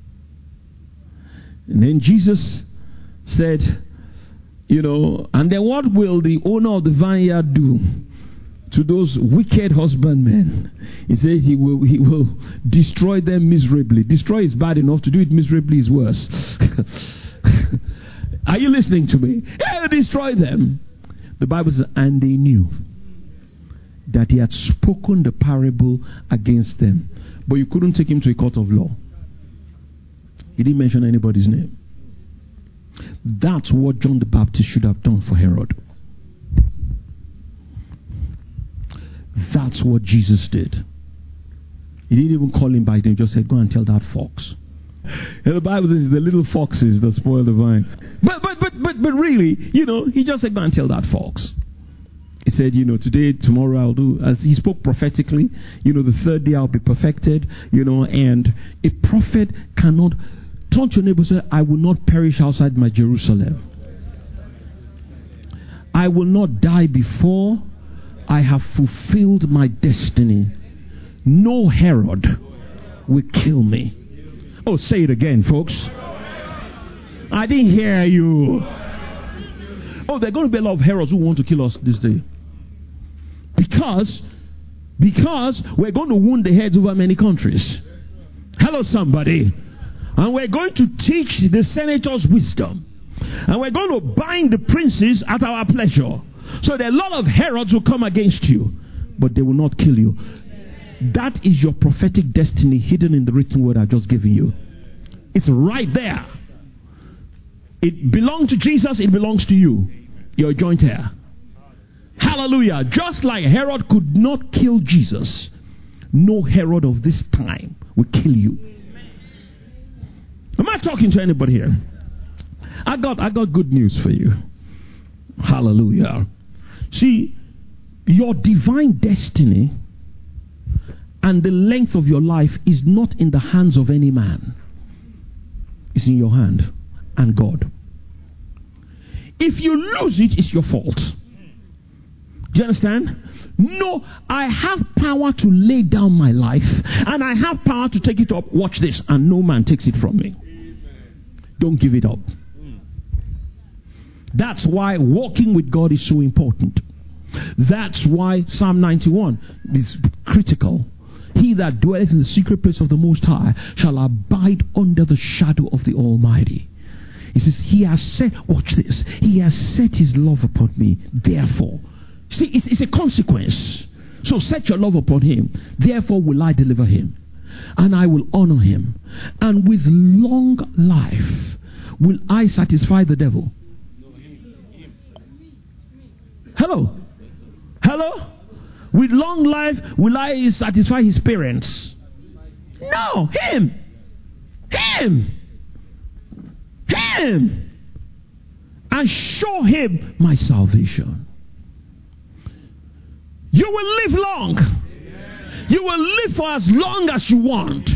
Speaker 1: And then Jesus said, and then what will the owner of the vineyard do to those wicked husbandmen? He said he will destroy them miserably. Destroy is bad enough. To do it miserably is worse. Are you listening to me? He'll destroy them. The Bible says, and they knew that he had spoken the parable against them. But you couldn't take him to a court of law. He didn't mention anybody's name. That's what John the Baptist should have done for Herod. That's what Jesus did. He didn't even call him by name. Just said, go and tell that fox. And the Bible says the little foxes that spoil the vine. But really, he just said, go and tell that fox. He said, today, tomorrow I'll do, as he spoke prophetically, the third day I'll be perfected, and a prophet cannot, turn to your neighbor and say, I will not perish outside my Jerusalem. I will not die before I have fulfilled my destiny. No Herod will kill me. Oh, say it again, folks. I didn't hear you. Oh, there are going to be a lot of Herods who want to kill us this day. Because we're going to wound the heads over many countries. Hello, somebody. And we're going to teach the senators wisdom. And we're going to bind the princes at our pleasure. So there are a lot of Herods who come against you, but they will not kill you. That is your prophetic destiny hidden in the written word I've just given you. It's right there. It belongs to Jesus. It belongs to you. You're a joint heir. Hallelujah. Just like Herod could not kill Jesus, no Herod of this time will kill you. Am I talking to anybody here? I got good news for you. Hallelujah. See, your divine destiny and the length of your life is not in the hands of any man. It's in your hand and God. If you lose it, it's your fault. Do you understand? No, I have power to lay down my life and I have power to take it up. Watch this, and no man takes it from me. Don't give it up. That's why walking with God is so important. That's why Psalm 91 is critical. He that dwelleth in the secret place of the Most High shall abide under the shadow of the Almighty. He says, he has set, watch this, he has set his love upon me, therefore. See, it's a consequence. So set your love upon him, therefore will I deliver him, and I will honor him, and with long life will I satisfy the devil. Hello? Hello? With long life will I satisfy his parents? No, him. And show him my salvation. You will live long. You will live for as long as you want.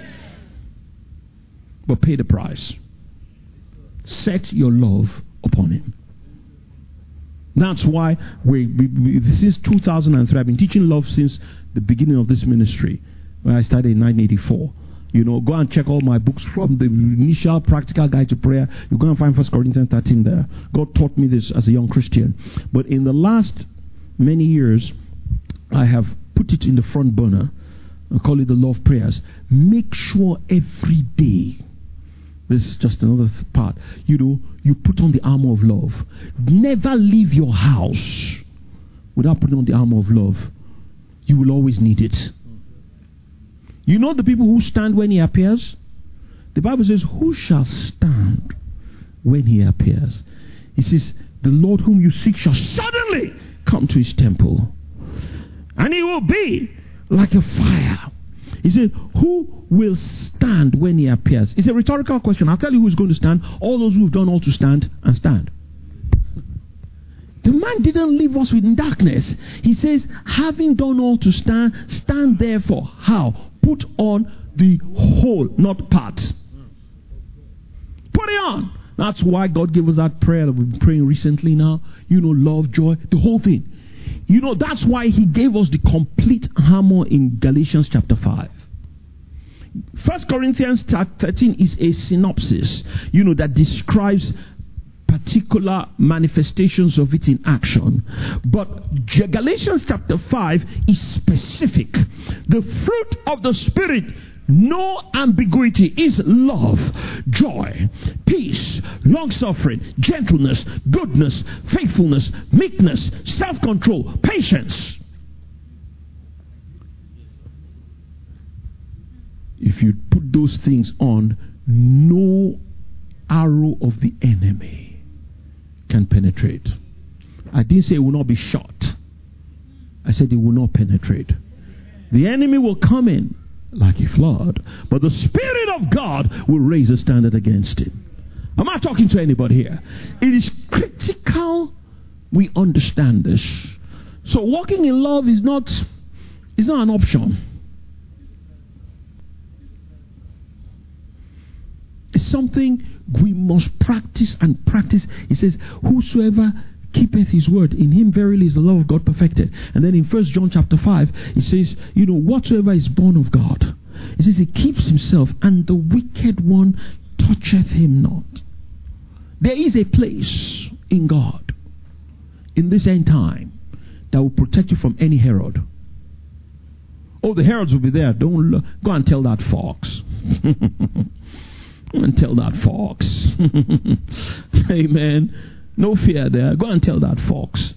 Speaker 1: But pay the price. Set your love upon him. That's why since 2003, I've been teaching love since the beginning of this ministry, when I started in 1984. Go and check all my books from the initial practical guide to prayer. You're going to find 1 Corinthians 13 there. God taught me this as a young Christian. But in the last many years, I have put it in the front burner. I call it the love prayers. Make sure every day, this is just another part, you put on the armor of love. Never leave your house without putting on the armor of love. You will always need it. You know the people who stand when he appears? The Bible says, who shall stand when he appears? He says, the Lord whom you seek shall suddenly come to his temple. And he will be like a fire. He said, who will stand when he appears? It's a rhetorical question. I'll tell you who's going to stand. All those who've done all to stand and stand. The man didn't leave us in darkness. He says, having done all to stand, stand therefore. How? Put on the whole, not part. Put it on. That's why God gave us that prayer that we've been praying recently now. Love, joy, the whole thing. That's why he gave us the complete armor in Galatians chapter 5. 1 Corinthians 13 is a synopsis, that describes particular manifestations of it in action. But Galatians chapter 5 is specific. The fruit of the Spirit, no ambiguity, is love, joy, peace, long-suffering, gentleness, goodness, faithfulness, meekness, self-control, patience. If you put those things on, no arrow of the enemy can penetrate. I didn't say it will not be shot. I said it will not penetrate. The enemy will come in like a flood, but the Spirit of God will raise a standard against him. Am I talking to anybody here? It is critical we understand this. So walking in love is not an option. It's something we must practice and practice. He says, whosoever keepeth his word, in him verily is the love of God perfected. And then in 1 John chapter 5, it says, whatsoever is born of God, it says he keeps himself, and the wicked one toucheth him not. There is a place in God, in this end time, that will protect you from any Herod. Oh, the Herods will be there. Don't go and tell that fox. Go and tell that fox. Amen. No fear there. Go and tell that fox.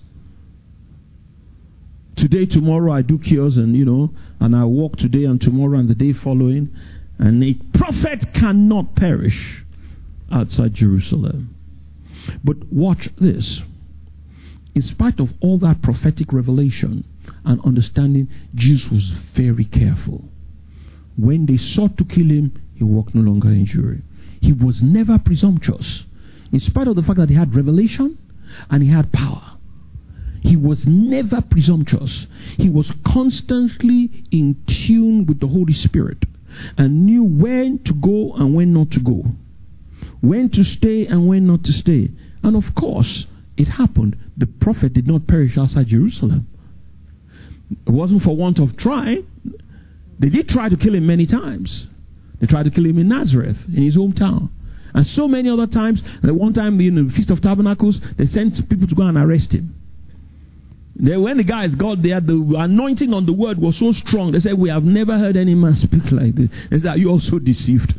Speaker 1: Today, tomorrow, I do cures and I walk today and tomorrow and the day following. And a prophet cannot perish outside Jerusalem. But watch this. In spite of all that prophetic revelation and understanding, Jesus was very careful. When they sought to kill him, he walked no longer in jury. He was never presumptuous. In spite of the fact that he had revelation and he had power, he was never presumptuous. He was constantly in tune with the Holy Spirit and knew when to go and when not to go, when to stay and when not to stay. And of course, it happened. The prophet did not perish outside Jerusalem. It wasn't for want of trying. They did try to kill him many times. They tried to kill him in Nazareth, in his hometown. And so many other times. At one time in the Feast of Tabernacles, they sent people to go and arrest him. When the guys got there, the anointing on the word was so strong. They said, we have never heard any man speak like this. They said, are you also deceived?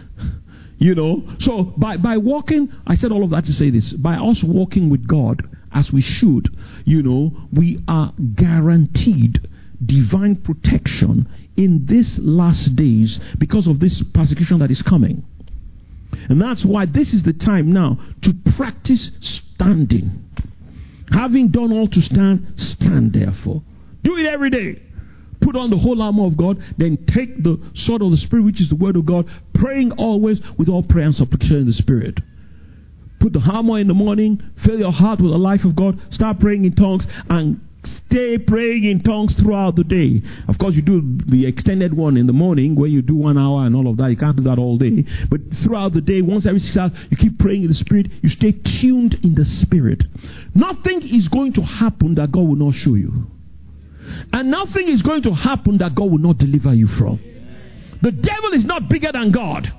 Speaker 1: So by walking, I said all of that to say this. By us walking with God as we should, we are guaranteed divine protection in these last days because of this persecution that is coming. And that's why this is the time now to practice standing. Having done all to stand, stand therefore. Do it every day. Put on the whole armor of God, then take the sword of the Spirit, which is the word of God, praying always with all prayer and supplication in the Spirit. Put the armor in the morning, fill your heart with the life of God, start praying in tongues, and stay praying in tongues throughout the day. Of course, you do the extended one in the morning where you do 1 hour and all of that. You can't do that all day. But throughout the day, once every 6 hours, you keep praying in the Spirit. You stay tuned in the Spirit. Nothing is going to happen that God will not show you. And nothing is going to happen that God will not deliver you from. The devil is not bigger than God.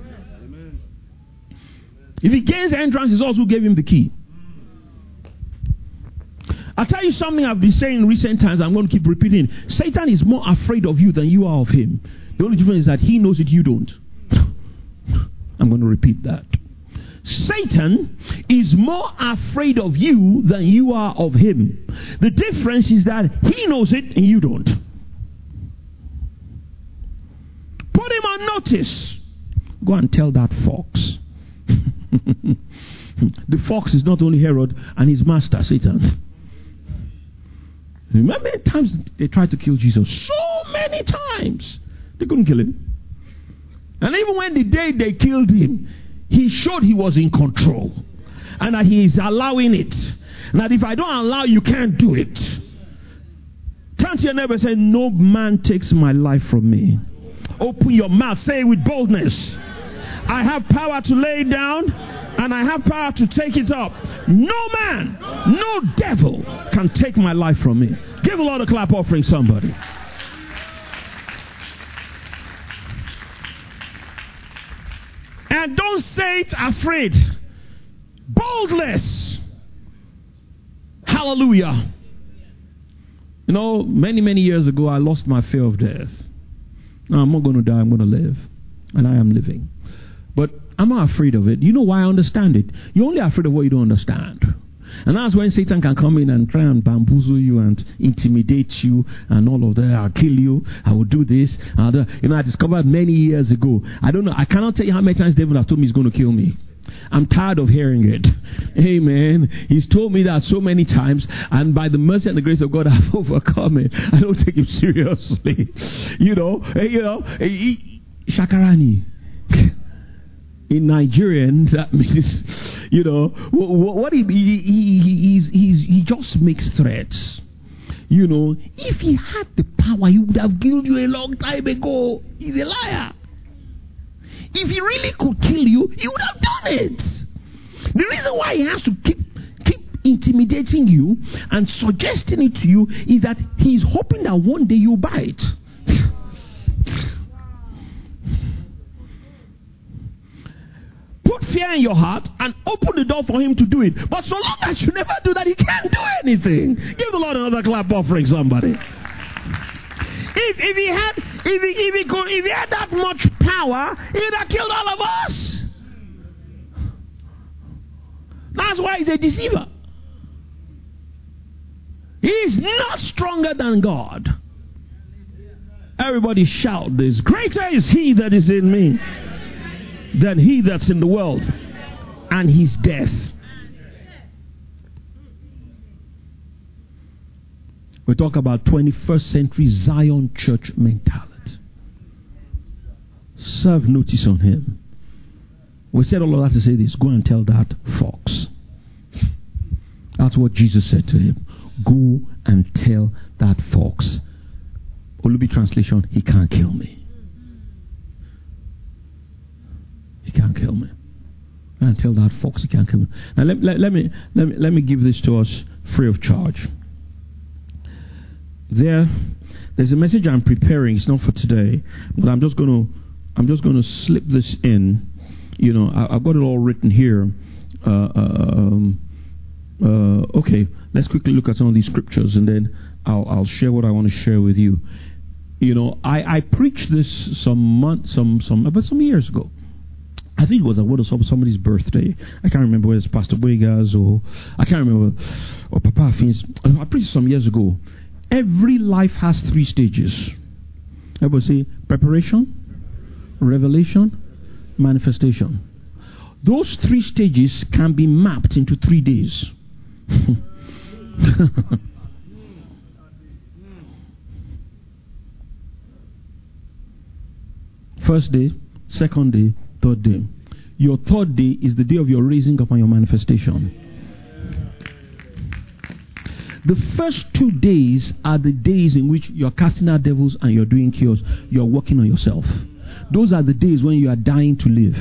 Speaker 1: If he gains entrance, it's also who gave him the key. I'll tell you something I've been saying in recent times. I'm going to keep repeating. Satan is more afraid of you than you are of him. The only difference is that he knows it, you don't. I'm going to repeat that. Satan is more afraid of you than you are of him. The difference is that he knows it and you don't. Put him on notice. Go and tell that fox. The fox is not only Herod and his master, Satan. Remember many times they tried to kill Jesus? So many times. They couldn't kill him. And even when the day they killed him, he showed he was in control. And that he is allowing it. And that if I don't allow, you can't do it. Turn to your neighbor and say, no man takes my life from me. Open your mouth. Say it with boldness. I have power to lay it down. And I have power to take it up. No man, no devil can take my life from me. Give the Lord a clap offering, somebody. And don't say it afraid. Boldness. Hallelujah. Many, many years ago, I lost my fear of death. No, I'm not going to die. I'm going to live. And I am living. But I'm not afraid of it. You know why I understand it? You're only afraid of what you don't understand. And that's when Satan can come in and try and bamboozle you and intimidate you and all of that. I'll kill you. I will do this. I discovered many years ago. I don't know. I cannot tell you how many times David has told me he's going to kill me. I'm tired of hearing it. Amen. He's told me that so many times, and by the mercy and the grace of God, I've overcome it. I don't take him seriously. Shakarani. In Nigerian, that means, what he just makes threats. if he had the power, he would have killed you a long time ago. He's a liar. If he really could kill you, he would have done it. The reason why he has to keep intimidating you and suggesting it to you is that he's hoping that one day you'll buy it. Put fear in your heart and open the door for him to do it. But so long as you never do that, he can't do anything. Give the Lord another clap offering, somebody. If he had that much power, he would have killed all of us. That's why he's a deceiver. He is not stronger than God. Everybody shout this. Greater is he that is in me than he that's in the world. And his death. We talk about 21st century Zion church mentality. Serve notice on him. We said all of that to say this. Go and tell that fox. That's what Jesus said to him. Go and tell that fox. Olubi translation, he can't kill me. He can't kill me. Go and tell that fox he can't kill me. Now let me give this to us free of charge. There's a message I'm preparing. It's not for today, but I'm just going to slip this in. I've got it all written here. Okay, let's quickly look at some of these scriptures, and then I'll share what I want to share with you. I preached this some years ago. I think it was at somebody's birthday. I can't remember whether it's Pastor Boyga's or I can't remember, or Papa Fins. I preached some years ago. Every life has 3 stages. Everybody say preparation, revelation, manifestation. Those 3 stages can be mapped into 3 days. First day, second day, third day. Your third day is the day of your raising up and your manifestation. The first 2 days are the days in which you're casting out devils and you're doing cures. You're working on yourself. Those are the days when you are dying to live.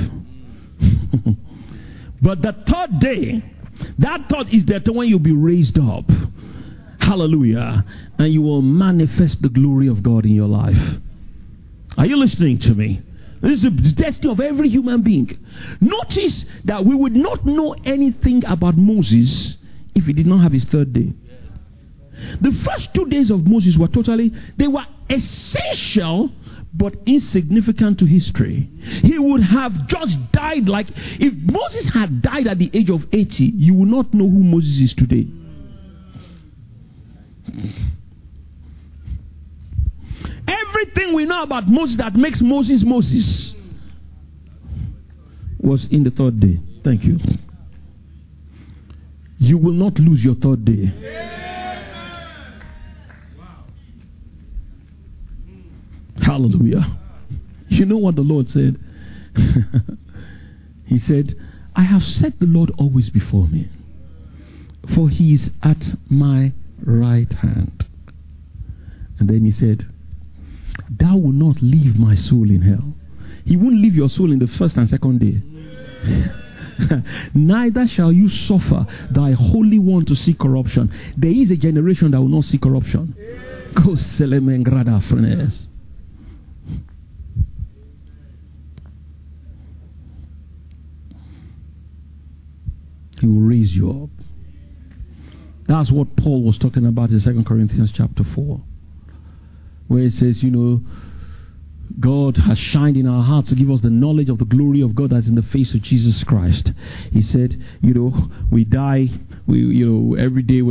Speaker 1: But the third day, that thought is that when you'll be raised up. Hallelujah. And you will manifest the glory of God in your life. Are you listening to me? This is the destiny of every human being. Notice that we would not know anything about Moses if he did not have his third day. The first 2 days of Moses they were essential but insignificant to history. He would have just died if Moses had died at the age of 80, you would not know who Moses is today. Everything we know about Moses that makes Moses Moses was in the third day. Thank you. You will not lose your third day. Hallelujah. You know what the Lord said? He said, I have set the Lord always before me, for he is at my right hand. And then he said, thou will not leave my soul in hell. He won't leave your soul in the first and second day. Neither shall you suffer thy Holy One to see corruption. There is a generation that will not see corruption. Go Selemengrada Frenes. He will raise you up. That's what Paul was talking about in 2 Corinthians chapter 4. Where it says, God has shined in our hearts to give us the knowledge of the glory of God that's in the face of Jesus Christ. He said, we die, every day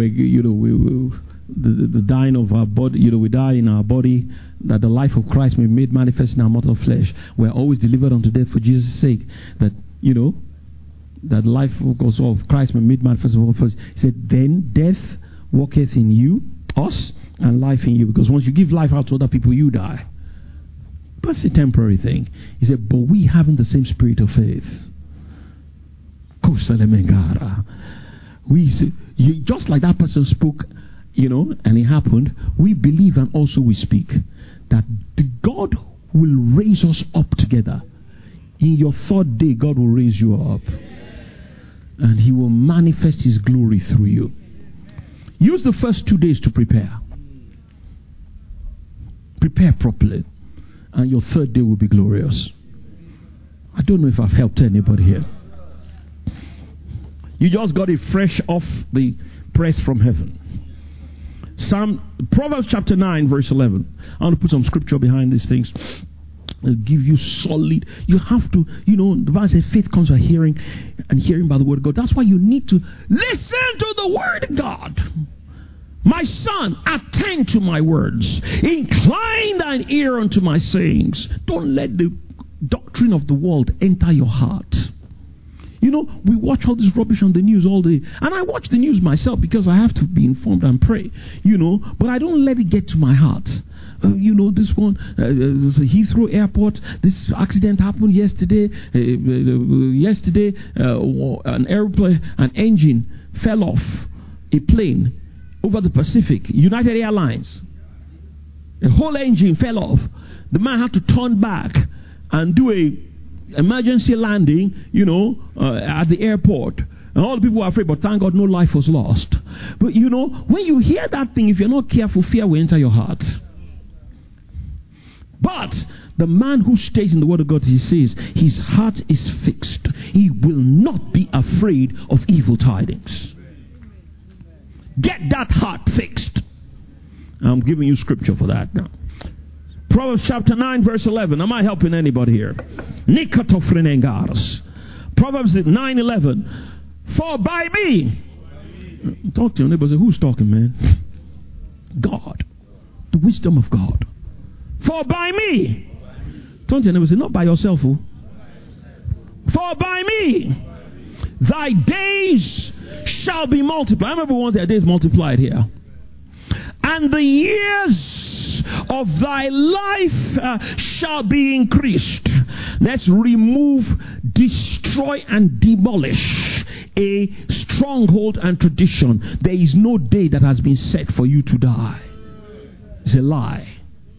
Speaker 1: the dying of our body, we die in our body, that the life of Christ may be made manifest in our mortal flesh. We're always delivered unto death for Jesus' sake, that, that life of Christ may be made manifest in our flesh. He said, then death worketh in us, and life in you. Because once you give life out to other people, you die. But it's a temporary thing. He said, but we having the same spirit of faith. We just like that person spoke and it happened, we believe and also we speak that God will raise us up together. In your third day, God will raise you up. And he will manifest his glory through you. Use the first 2 days to prepare. Prepare properly. And your third day will be glorious. I don't know if I've helped anybody here. You just got it fresh off the press from heaven. Proverbs chapter 9 verse 11. I want to put some scripture behind these things. It'll give you solid. You have to, the Bible says faith comes by hearing, and hearing by the word of God. That's why you need to listen to the word of God. My son, attend to my words. Incline thine ear unto my sayings. Don't let the doctrine of the world enter your heart. We watch all this rubbish on the news all day. And I watch the news myself because I have to be informed and pray, but I don't let it get to my heart. This one, Heathrow Airport, this accident happened yesterday. An airplane, an engine fell off a plane over the Pacific, United Airlines. The whole engine fell off. The man had to turn back and do a emergency landing, at the airport. And all the people were afraid, but thank God no life was lost. But when you hear that thing, if you're not careful, fear will enter your heart. But the man who stays in the word of God, he says, his heart is fixed. He will not be afraid of evil tidings. Get that heart fixed. I'm giving you scripture for that now. Proverbs chapter 9 verse 11. Am I helping anybody here? Proverbs 9:11. For by me. Talk to your neighbor. Say, who's talking, man? God. The wisdom of God. For by me. Don't you never say, not by yourself. Oh. For by me. Thy days shall be multiplied. I remember once their days multiplied here. And the years of thy life shall be increased. Let's remove, destroy, and demolish a stronghold and tradition. There is no day that has been set for you to die. It's a lie.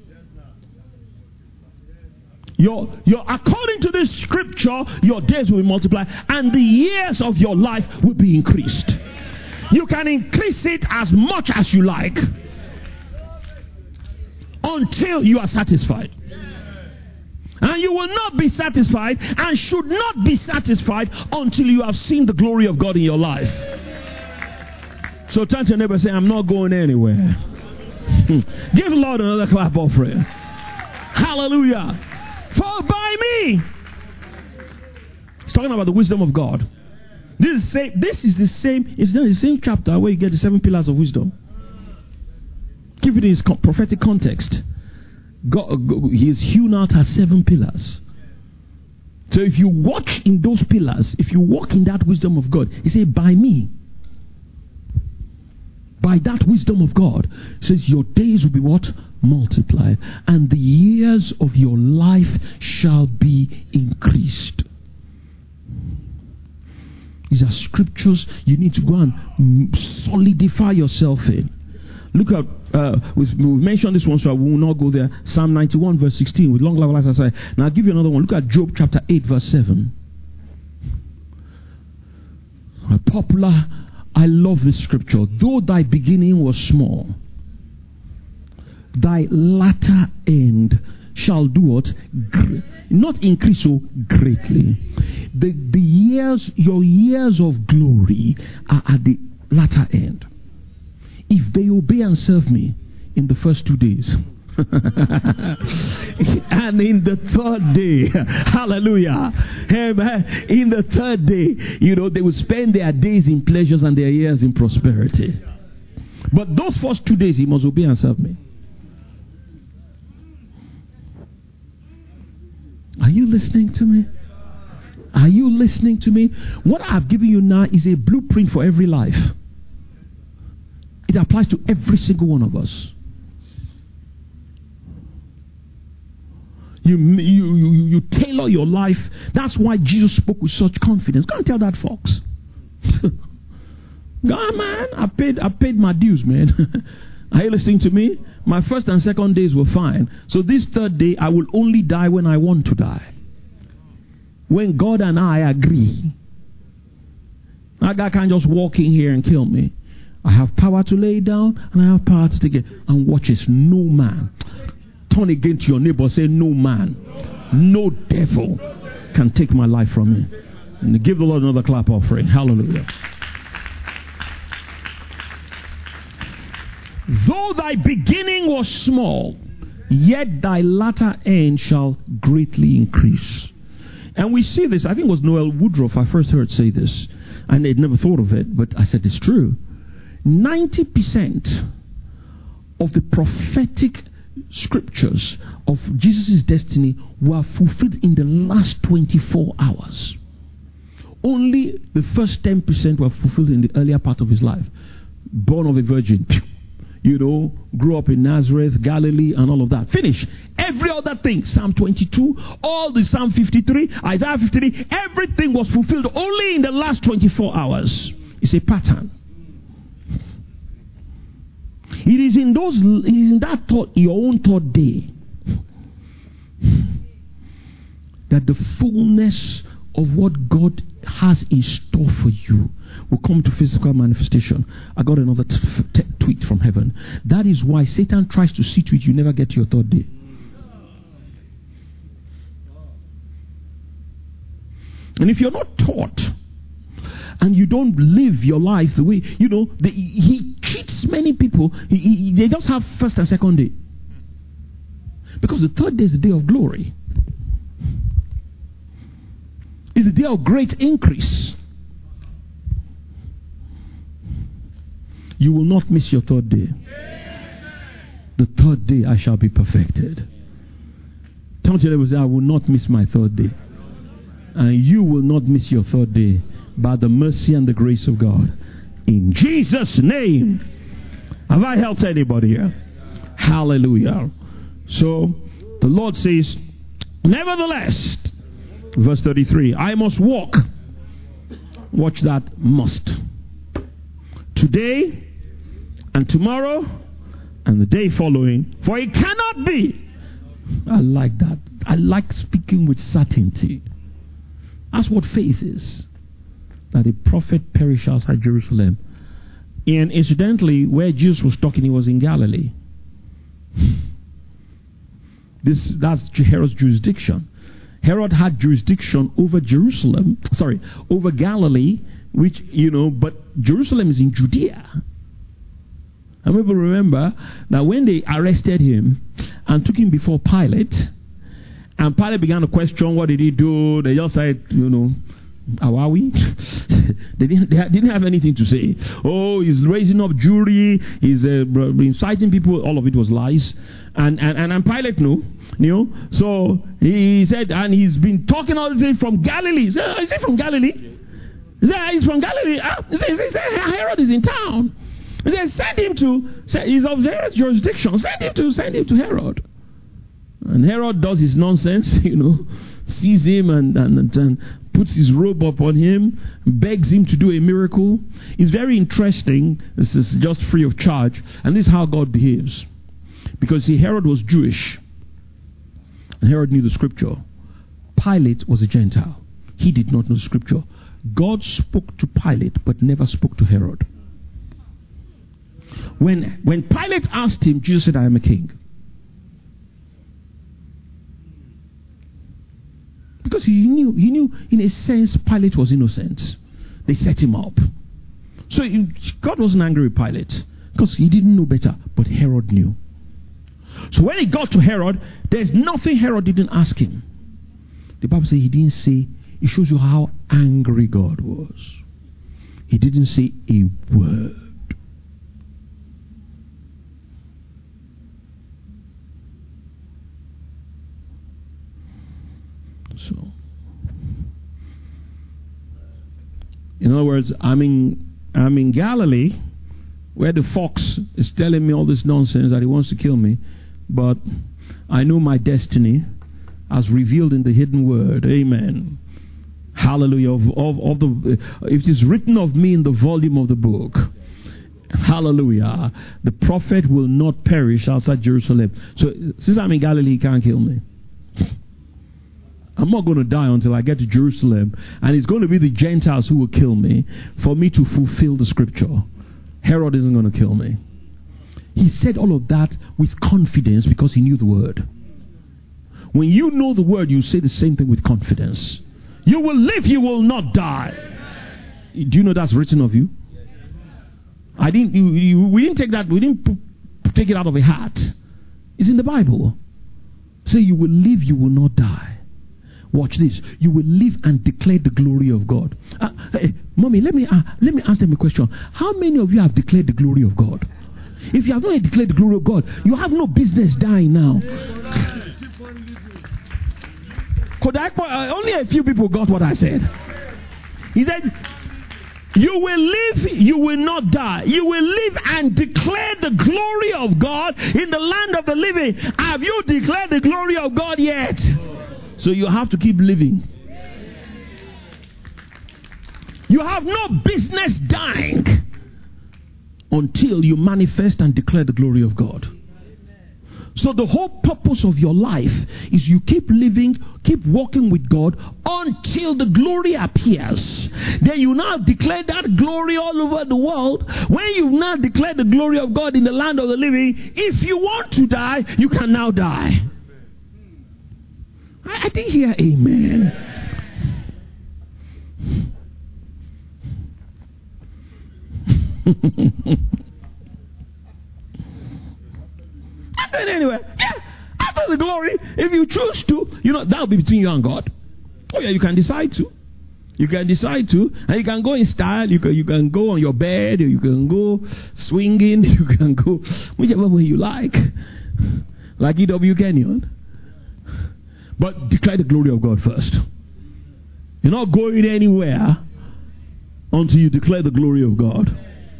Speaker 1: According to this scripture, your days will multiply and the years of your life will be increased. You can increase it as much as you like until you are satisfied. And you will not be satisfied and should not be satisfied until you have seen the glory of God in your life. So turn to your neighbor and say, I'm not going anywhere. Give the Lord another clap offering. Hallelujah. For by me. It's talking about the wisdom of God. This is the same chapter where you get the 7 pillars of wisdom. Give it in its prophetic context. God, His hewn out has 7 pillars. So if you watch in those pillars, if you walk in that wisdom of God, He said, by me. By that wisdom of God, He says, your days will be what? Multiplied. And the years of your life shall be increased. These are scriptures you need to go and solidify yourself in. Look at, we've mentioned this one, so I will not go there. Psalm 91 verse 16, with long life as I say. Now I'll give you another one. Look at Job chapter 8 verse 7. Popular, I love this scripture. Though thy beginning was small, thy latter end shall do what? Not increase so greatly. The years, your years of glory are at the latter end. If they obey and serve me in the first 2 days, and in the third day, hallelujah, in the third day, they will spend their days in pleasures and their years in prosperity. But those first 2 days, he must obey and serve me. Are you listening to me? Are you listening to me? What I've given you now is a blueprint for every life. It applies to every single one of us. You tailor your life. That's why Jesus spoke with such confidence. Go and tell that fox. God, man, I paid my dues, man. Are you listening to me? My first and second days were fine. So this third day, I will only die when I want to die. When God and I agree. That guy can't just walk in here and kill me. I have power to lay it down and I have power to take it. And watch this. No man. Turn again to your neighbor. Say, no man. No devil can take my life from me. And give the Lord another clap offering. Hallelujah. Though thy beginning was small, yet thy latter end shall greatly increase. And we see this. I think it was Noel Woodruff I first heard say this. And they'd never thought of it, but I said it's true. 90% of the prophetic scriptures of Jesus' destiny were fulfilled in the last 24 hours. Only the first 10% were fulfilled in the earlier part of his life. Born of a virgin, grew up in Nazareth, Galilee, and all of that. Finish. Every other thing, Psalm 22, all the Psalm 53, Isaiah 53, everything was fulfilled only in the last 24 hours. It's a pattern. It is in that thought, your own thought day, that the fullness of what God has in store for you will come to physical manifestation. I got another tweet from heaven. That is why Satan tries to see to it you never get to your third day. And if you're not taught and you don't live your life the way, he cheats many people. They just have first and second day. Because the third day is the day of glory. It's the day of great increase. You will not miss your third day. The third day I shall be perfected. Tell your neighbor, I will not miss my third day. And you will not miss your third day by the mercy and the grace of God. In Jesus' name. Have I helped anybody here? Hallelujah. So the Lord says, nevertheless, verse 33, I must walk. Watch that, must. Today and tomorrow and the day following, for it cannot be. I like that. I like speaking with certainty. That's what faith is. That a prophet perish outside Jerusalem. And incidentally, where Jesus was talking, he was in Galilee. That's Herod's jurisdiction. Herod had jurisdiction over Jerusalem, over Galilee, which, but Jerusalem is in Judea. And people remember that when they arrested him and took him before Pilate, and Pilate began to question, what did he do? They just said, Awawi. They didn't have anything to say. Oh, he's raising up Jewry, he's inciting people. All of it was lies. And Pilate knew. So he said, and he's been talking all this way from Galilee. Is he from Galilee? He said, he's from Galilee. He said, Herod is in town. He said, send him to, he's of Herod's jurisdiction. Send him to Herod. And Herod does his nonsense, sees him and puts his robe up on him, begs him to do a miracle. It's very interesting. This is just free of charge. And this is how God behaves. Because Herod was Jewish. And Herod knew the scripture. Pilate was a Gentile. He did not know the scripture. God spoke to Pilate but never spoke to Herod. When Pilate asked him, Jesus said, I am a king. Because he knew in a sense Pilate was innocent. They set him up. So God wasn't angry with Pilate because he didn't know better, but Herod knew. So when he got to Herod, there's nothing Herod didn't ask him. The Bible says he didn't say. It shows you how angry God was. He didn't say a word. So, in other words, I'm in Galilee, where the fox is telling me all this nonsense that he wants to kill me, but I know my destiny as revealed in the hidden word. Amen. Hallelujah. Of the, it is written of me in the volume of the book. Hallelujah. The prophet will not perish outside Jerusalem. So since I'm in Galilee, he can't kill me. I'm not going to die until I get to Jerusalem, and it's going to be the Gentiles who will kill me for me to fulfill the scripture. Herod isn't going to kill me. He said all of that with confidence because he knew the word. When you know the word, you say the same thing with confidence. You will live, you will not die. Do you know that's written of you? We didn't take that. We didn't take it out of a hat. It's in the Bible. Say you will live, you will not die. Watch this. You will live and declare the glory of God. Hey, mommy, let me ask them a question. How many of you have declared the glory of God? If you have not declared the glory of God, you have no business dying now. Only a few people got what I said. He said, you will live, you will not die. You will live and declare the glory of God in the land of the living. Have you declared the glory of God yet? So you have to keep living. You have no business dying until you manifest and declare the glory of God. So the whole purpose of your life is you keep living, keep walking with God until the glory appears. Then you now declare that glory all over the world. When you now declare the glory of God in the land of the living, if you want to die, you can now die. I didn't hear amen. And anyway, after the glory, if you choose to, that will be between you and God. Oh yeah, you can decide to. You can decide to, and you can go in style. You can go on your bed, or you can go swinging. You can go whichever way you like E.W. Kenyon. But declare the glory of God first. You're not going anywhere until you declare the glory of God.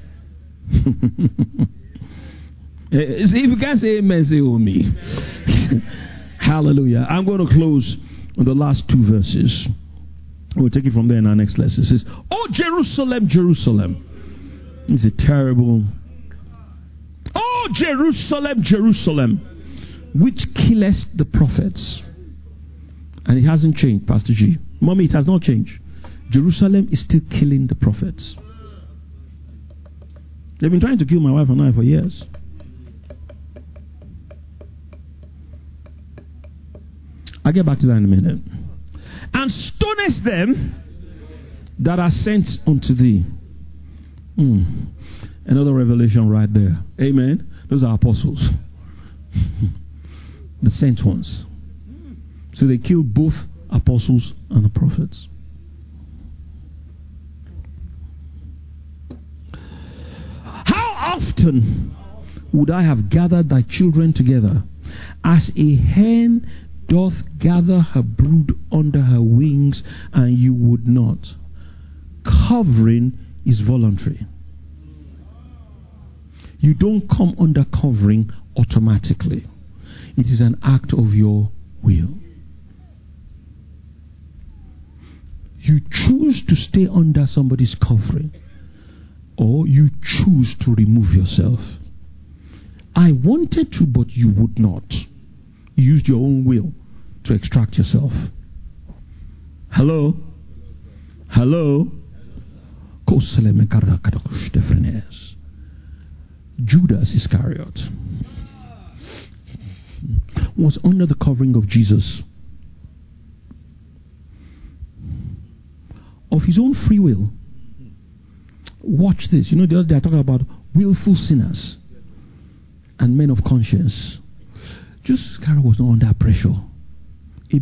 Speaker 1: If you can't say amen, say oh me. Hallelujah. I'm going to close with the last two verses. We'll take it from there in our next lesson. It says, "Oh Jerusalem, Jerusalem." It's a terrible. "Oh Jerusalem, Jerusalem, which killest the prophets." And it hasn't changed, Pastor G. Mommy, it has not changed. Jerusalem is still killing the prophets. They've been trying to kill my wife and I for years. I'll get back to that in a minute. "And stonest them that are sent unto thee." Another revelation right there. Amen. Those are apostles. The sent ones. So they killed both apostles and the prophets. "How often would I have gathered thy children together, as a hen doth gather her brood under her wings, and you would not." Covering is voluntary. You don't come under covering automatically. It is an act of your will. You choose to stay under somebody's covering, or you choose to remove yourself. I wanted to, but you would not. You used your own will to extract yourself. Hello? Hello? Judas Iscariot was under the covering of Jesus. Of his own free will. Watch this. The other day I talked about willful sinners and men of conscience. Jesus Iscariot was not under pressure. He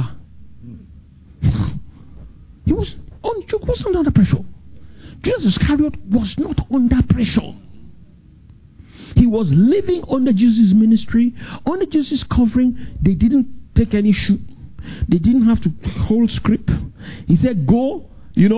Speaker 1: wasn't under pressure. Jesus Iscariot was not under pressure. He was living under Jesus' ministry, under Jesus' covering. They didn't take any shoot. They didn't have to hold script. He said, "Go,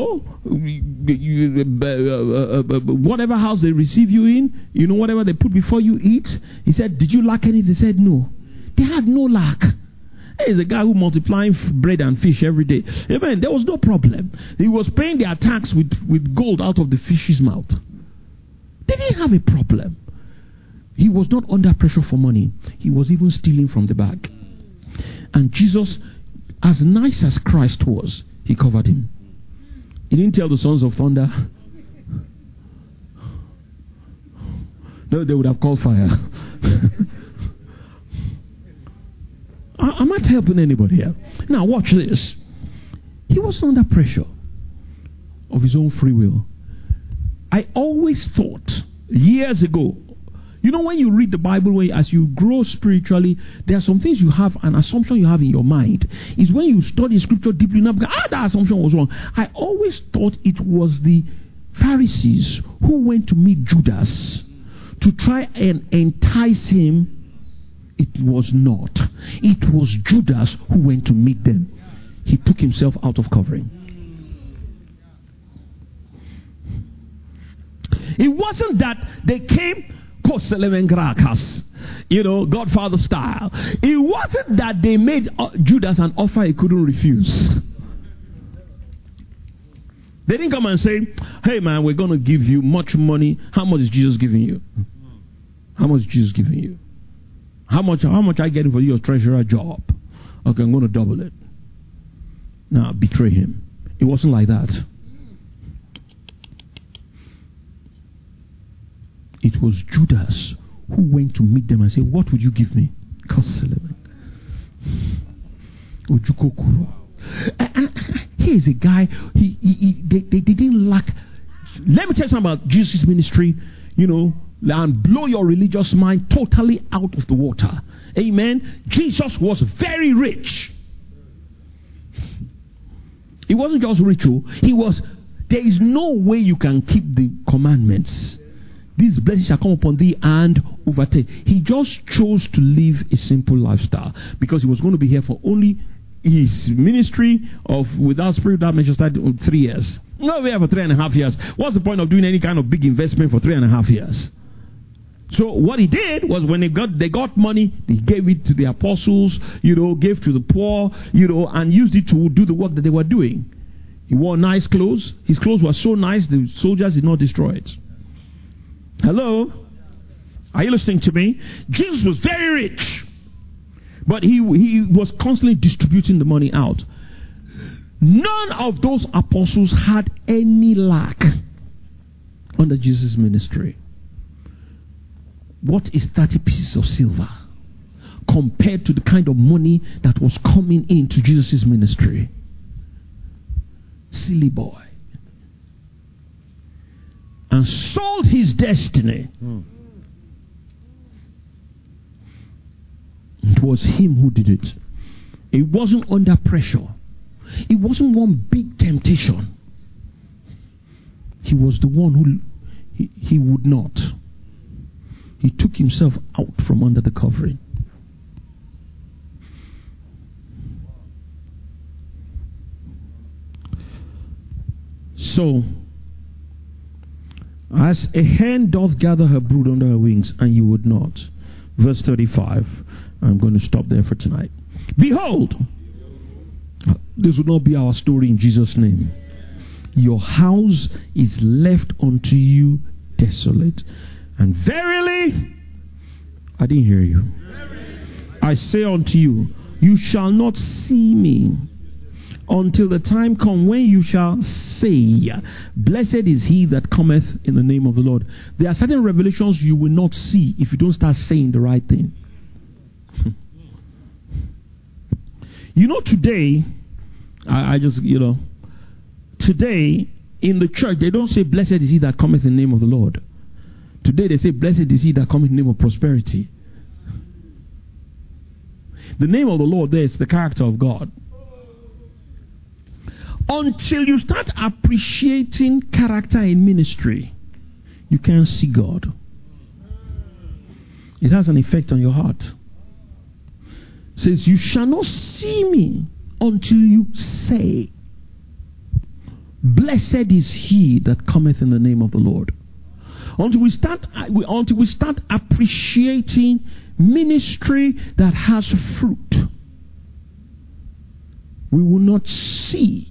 Speaker 1: whatever house they receive you in, whatever they put before you, eat." He said, "Did you lack any?" They said, "No." They had no lack. He's a guy who multiplying bread and fish every day. Amen. There was no problem. He was paying their tax with gold out of the fish's mouth. They didn't have a problem. He was not under pressure for money. He was even stealing from the bag. And Jesus, as nice as Christ was, he covered him. He didn't tell the sons of thunder. No, they would have called fire. Am I helping anybody here? Now watch this. He was under pressure of his own free will. I always thought years ago, you know, when you read the Bible, as you grow spiritually, there are some things you have, an assumption you have in your mind. Is when you study scripture deeply enough, that assumption was wrong. I always thought it was the Pharisees who went to meet Judas to try and entice him. It was not. It was Judas who went to meet them. He took himself out of covering. It wasn't that they came, you know, Godfather style. It wasn't that they made Judas an offer he couldn't refuse. They didn't come and say, hey man, we're going to give you much money. How much is Jesus giving you? How much is Jesus giving you? How much I getting for your treasurer job? Okay, I'm going to double it. Now, betray him. It wasn't like that. It was Judas who went to meet them and said, what would you give me? Here's a guy, they didn't lack. Let me tell you something about Jesus' ministry, you know, and blow your religious mind totally out of the water. Amen. Jesus was very rich. He wasn't just ritual. There is no way you can keep the commandments. These blessings shall come upon thee and overtake. He just chose to live a simple lifestyle because he was going to be here for only his ministry of without spirit, without measure started 3 years. No, we have for 3.5 years. What's the point of doing any kind of big investment for 3.5 years? So what he did was when they got money, they gave it to the apostles, you know, gave to the poor, you know, and used it to do the work that they were doing. He wore nice clothes. His clothes were so nice, the soldiers did not destroy it. Hello? Are you listening to me? Jesus was very rich, but he was constantly distributing the money out. None of those apostles had any lack under Jesus' ministry. What is 30 pieces of silver compared to the kind of money that was coming into Jesus' ministry? Silly boy. And sold his destiny. It was him who did it. It wasn't under pressure. It wasn't one big temptation. He was the one who he would not. He took himself out from under the covering. So, as a hen doth gather her brood under her wings, and you would not. Verse 35. I'm going to stop there for tonight. Behold, this will not be our story in Jesus' name. Your house is left unto you desolate. And verily, I didn't hear you. I say unto you, you shall not see me until the time come when you shall say, blessed is he that cometh in the name of the Lord. There are certain revelations you will not see if you don't start saying the right thing. You know, today, today in the church, they don't say, blessed is he that cometh in the name of the Lord. Today they say, blessed is he that cometh in the name of prosperity. The name of the Lord there is the character of God. Until you start appreciating character in ministry, you can't see God. It has an effect on your heart. It says, you shall not see me until you say, blessed is he that cometh in the name of the Lord. Until we start appreciating ministry that has fruit. we will not see.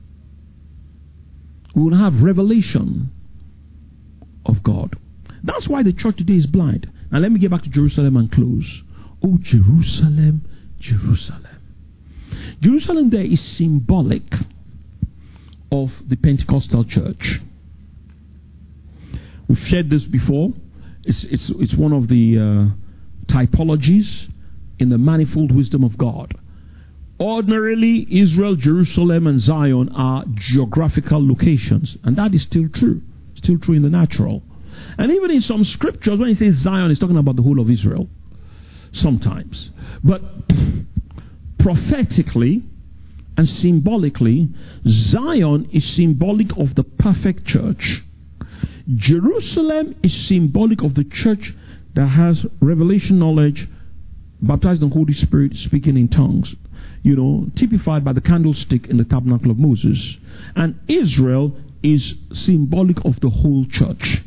Speaker 1: We will have revelation of God. That's why the church today is blind. Now let me get back to Jerusalem and close. Oh, Jerusalem, Jerusalem. Jerusalem there is symbolic of the Pentecostal church. We've shared this before. It's one of the typologies in the manifold wisdom of God. Ordinarily, Israel, Jerusalem, and Zion are geographical locations, and that is still true. Still true in the natural. And even in some scriptures, when it says Zion, it's talking about the whole of Israel. Sometimes. But prophetically and symbolically, Zion is symbolic of the perfect church. Jerusalem is symbolic of the church that has revelation knowledge, baptized in the Holy Spirit, speaking in tongues. Typified by the candlestick in the tabernacle of Moses. And Israel is symbolic of the whole church.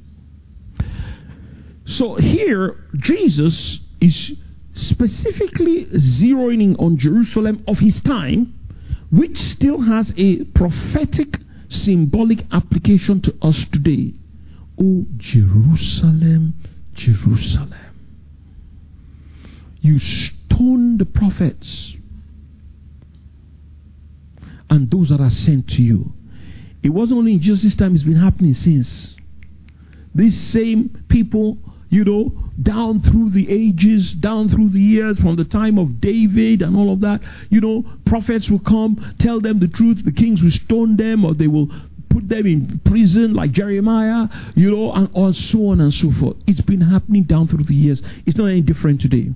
Speaker 1: So here, Jesus is specifically zeroing in on Jerusalem of his time, which still has a prophetic, symbolic application to us today. Oh, Jerusalem, Jerusalem. You stone the prophets and those that are sent to you. It wasn't only in Jesus' time, it's been happening since. These same people, down through the ages, down through the years, from the time of David and all of that, prophets will come, tell them the truth, the kings will stone them, or they will put them in prison like Jeremiah, and so on and so forth. It's been happening down through the years. It's not any different today.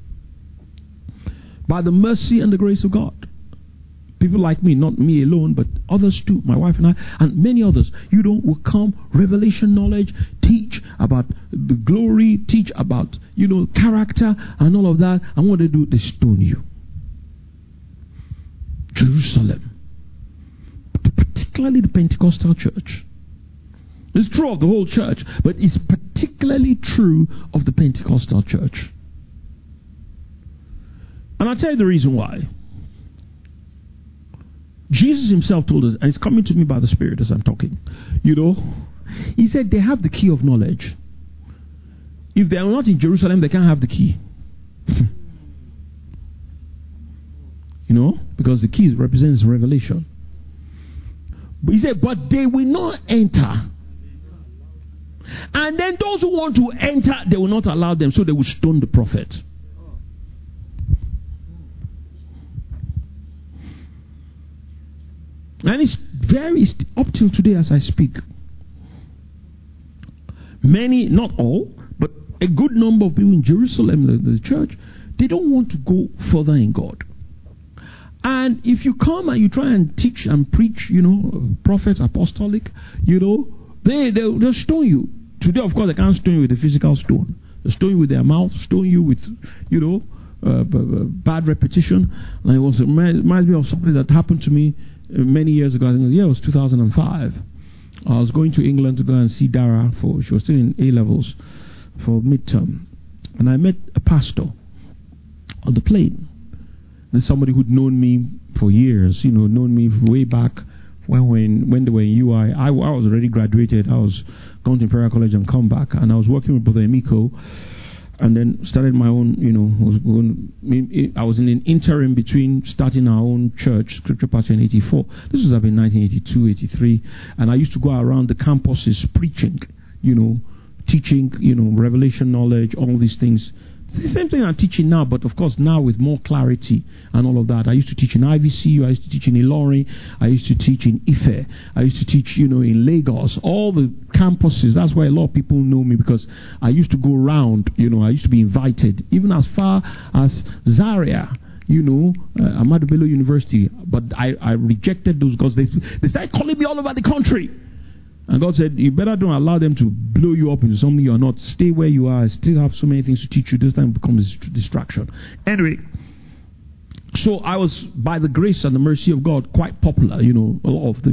Speaker 1: By the mercy and the grace of God. People like me, not me alone, but others too, my wife and I, and many others, will come, revelation knowledge, teach about the glory, teach about, character and all of that. And what they do, they stone you. Jerusalem. Particularly the Pentecostal church. It's true of the whole church, but it's particularly true of the Pentecostal church. And I'll tell you the reason why. Jesus himself told us, and it's coming to me by the Spirit as I'm talking, he said they have the key of knowledge. If they are not in Jerusalem, they can't have the key. Because the key represents revelation. But he said, but they will not enter. And then those who want to enter, they will not allow them, so they will stone the prophet. And it's up till today as I speak. Many, not all, but a good number of people in Jerusalem, the church, they don't want to go further in God. And if you come and you try and teach and preach, prophets, apostolic, they'll stone you. Today, of course, they can't stone you with a physical stone. They'll stone you with their mouth, stone you with, bad repetition. And it reminds me of something that happened to me many years ago. I think it was 2005. I was going to England to go and see Dara she was still in A-levels for midterm. And I met a pastor on the plane. And somebody who'd known me for years, known me way back when they were in UI. I was already graduated. I was going to Imperial College and come back. And I was working with Brother Emiko. And then started my own, I was in an interim between starting our own church, Scripture Pastor, in 84. This was up in 1982, 83. And I used to go around the campuses preaching, teaching, revelation knowledge, all these things. It's the same thing I'm teaching now, but of course now with more clarity and all of that. I used to teach in IVCU, I used to teach in Ilorin, I used to teach in Ife, I used to teach, in Lagos, all the campuses. That's why a lot of people know me, because I used to go around, I used to be invited, even as far as Zaria, Ahmadu Bello University. But I rejected those guys. They started calling me all over the country. And God said, you better don't allow them to blow you up into something you're not. Stay where you are. I still have so many things to teach you. This time becomes a distraction. Anyway, so I was, by the grace and the mercy of God, quite popular. A lot of the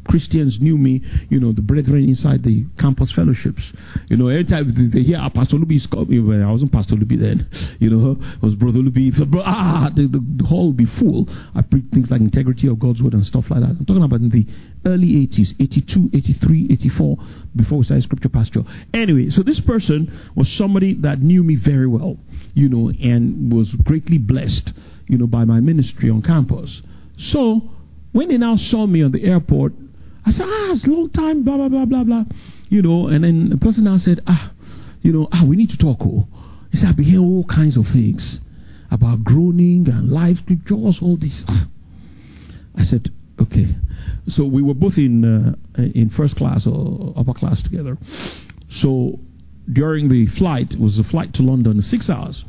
Speaker 1: Christians knew me, the brethren inside the campus fellowships. Every time they hear Pastor Luby is coming, well, I wasn't Pastor Luby then, it was Brother Luby. The hall would be full. I preach things like integrity of God's word and stuff like that. I'm talking about in the early 80s, 82, 83, 84, before we started scripture pasture. Anyway, so this person was somebody that knew me very well, and was greatly blessed, by my ministry on campus. So when they now saw me on the airport, I said, it's a long time, blah, blah, blah, blah, blah. And then the person now said, we need to talk. He said, I've been hearing all kinds of things about groaning and life scriptures, all this. I said, okay. So we were both in first class or upper class together. So during the flight, it was a flight to London, 6 hours,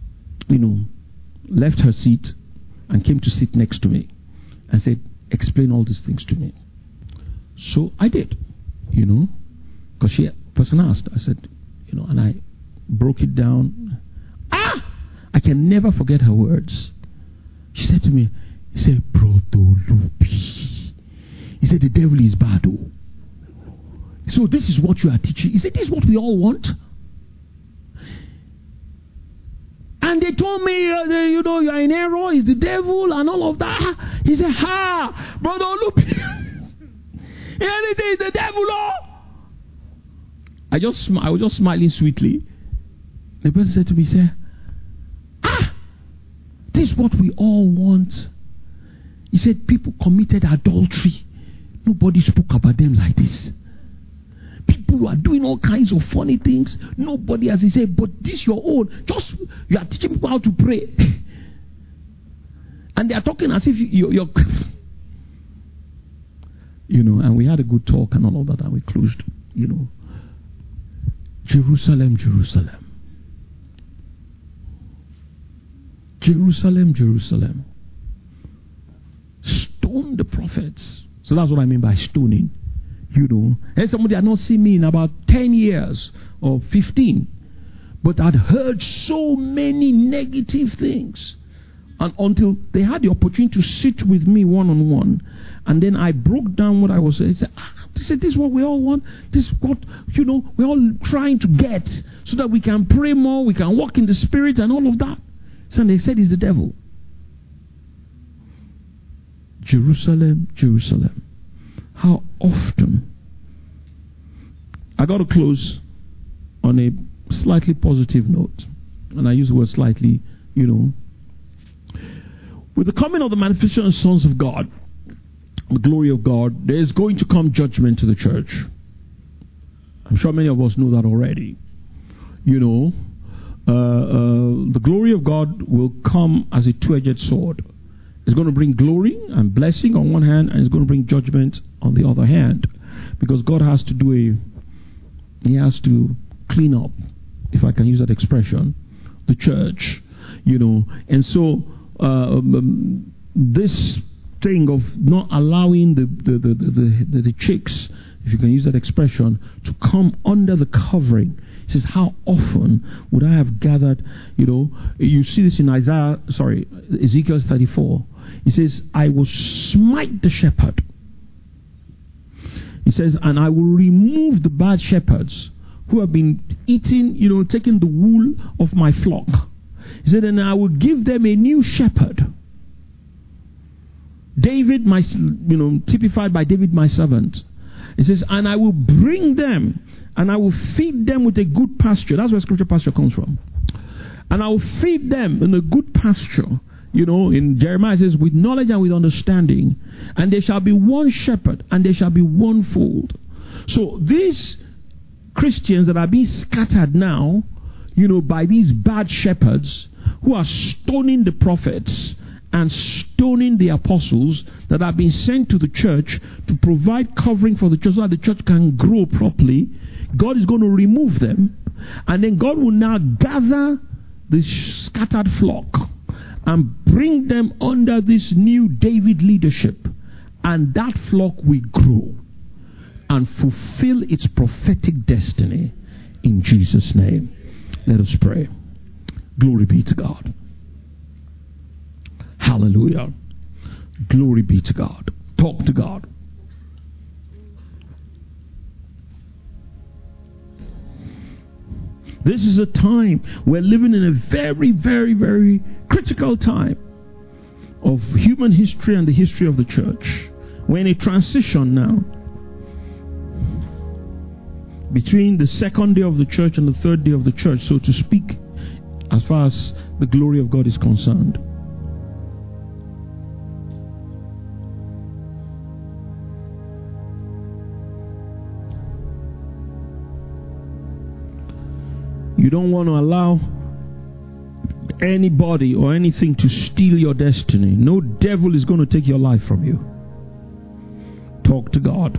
Speaker 1: left her seat and came to sit next to me and said, explain all these things to me. So I did, because person asked. I said, and I broke it down. I can never forget her words. She said to me, he said, Proto Lupi. He said, the devil is bad. So this is what you are teaching. He said, this is what we all want. And they told me, you are in error, it's the devil and all of that. He said, Brother Lupi. Anything is the devil, I was just smiling sweetly. The person said to me, this is what we all want. He said, people committed adultery. Nobody spoke about them like this. People are doing all kinds of funny things. Nobody, as he said, but this your own. Just, you are teaching people how to pray. And they are talking as if you're and we had a good talk and all of that, and we closed, Jerusalem, Jerusalem. Jerusalem, Jerusalem. Stone the prophets. So that's what I mean by stoning. And somebody had not seen me in about 10 years or 15, but I'd heard so many negative things. And until they had the opportunity to sit with me one-on-one, and then I broke down what I was saying. They said, this is what we all want. This is what, we're all trying to get so that we can pray more, we can walk in the Spirit and all of that. So they said, it's the devil. Jerusalem, Jerusalem. How often? I got to close on a slightly positive note. And I use the word slightly, With the coming of the manifestation of sons of God, the glory of God, there is going to come judgment to the church. I'm sure many of us know that already. The glory of God will come as a two-edged sword. It's going to bring glory and blessing on one hand, and it's going to bring judgment on the other hand. Because God has to He has to clean up, if I can use that expression, the church. And so this thing of not allowing the chicks, if you can use that expression, to come under the covering. He says, how often would I have gathered, you see this in Ezekiel 34. He says, I will smite the shepherd. He says, and I will remove the bad shepherds who have been eating, taking the wool of my flock. He said, and I will give them a new shepherd. David, typified by David, my servant. He says, and I will bring them, and I will feed them with a good pasture. That's where scripture pasture comes from. And I will feed them in a good pasture. In Jeremiah it says, with knowledge and with understanding. And there shall be one shepherd, and there shall be one fold. So these Christians that are being scattered now, by these bad shepherds who are stoning the prophets and stoning the apostles that have been sent to the church to provide covering for the church so that the church can grow properly, God is going to remove them, and then God will now gather the scattered flock and bring them under this new David leadership, and that flock will grow and fulfill its prophetic destiny in Jesus' name. Let us pray. Glory be to God. Hallelujah. Glory be to God. Talk to God. This is a time, we're living in a very, very, very critical time of human history and the history of the church. We're in a transition now between the second day of the church and the third day of the church, so to speak, as far as the glory of God is concerned. You don't want to allow anybody or anything to steal your destiny. No devil is going to take your life from you. Talk to God.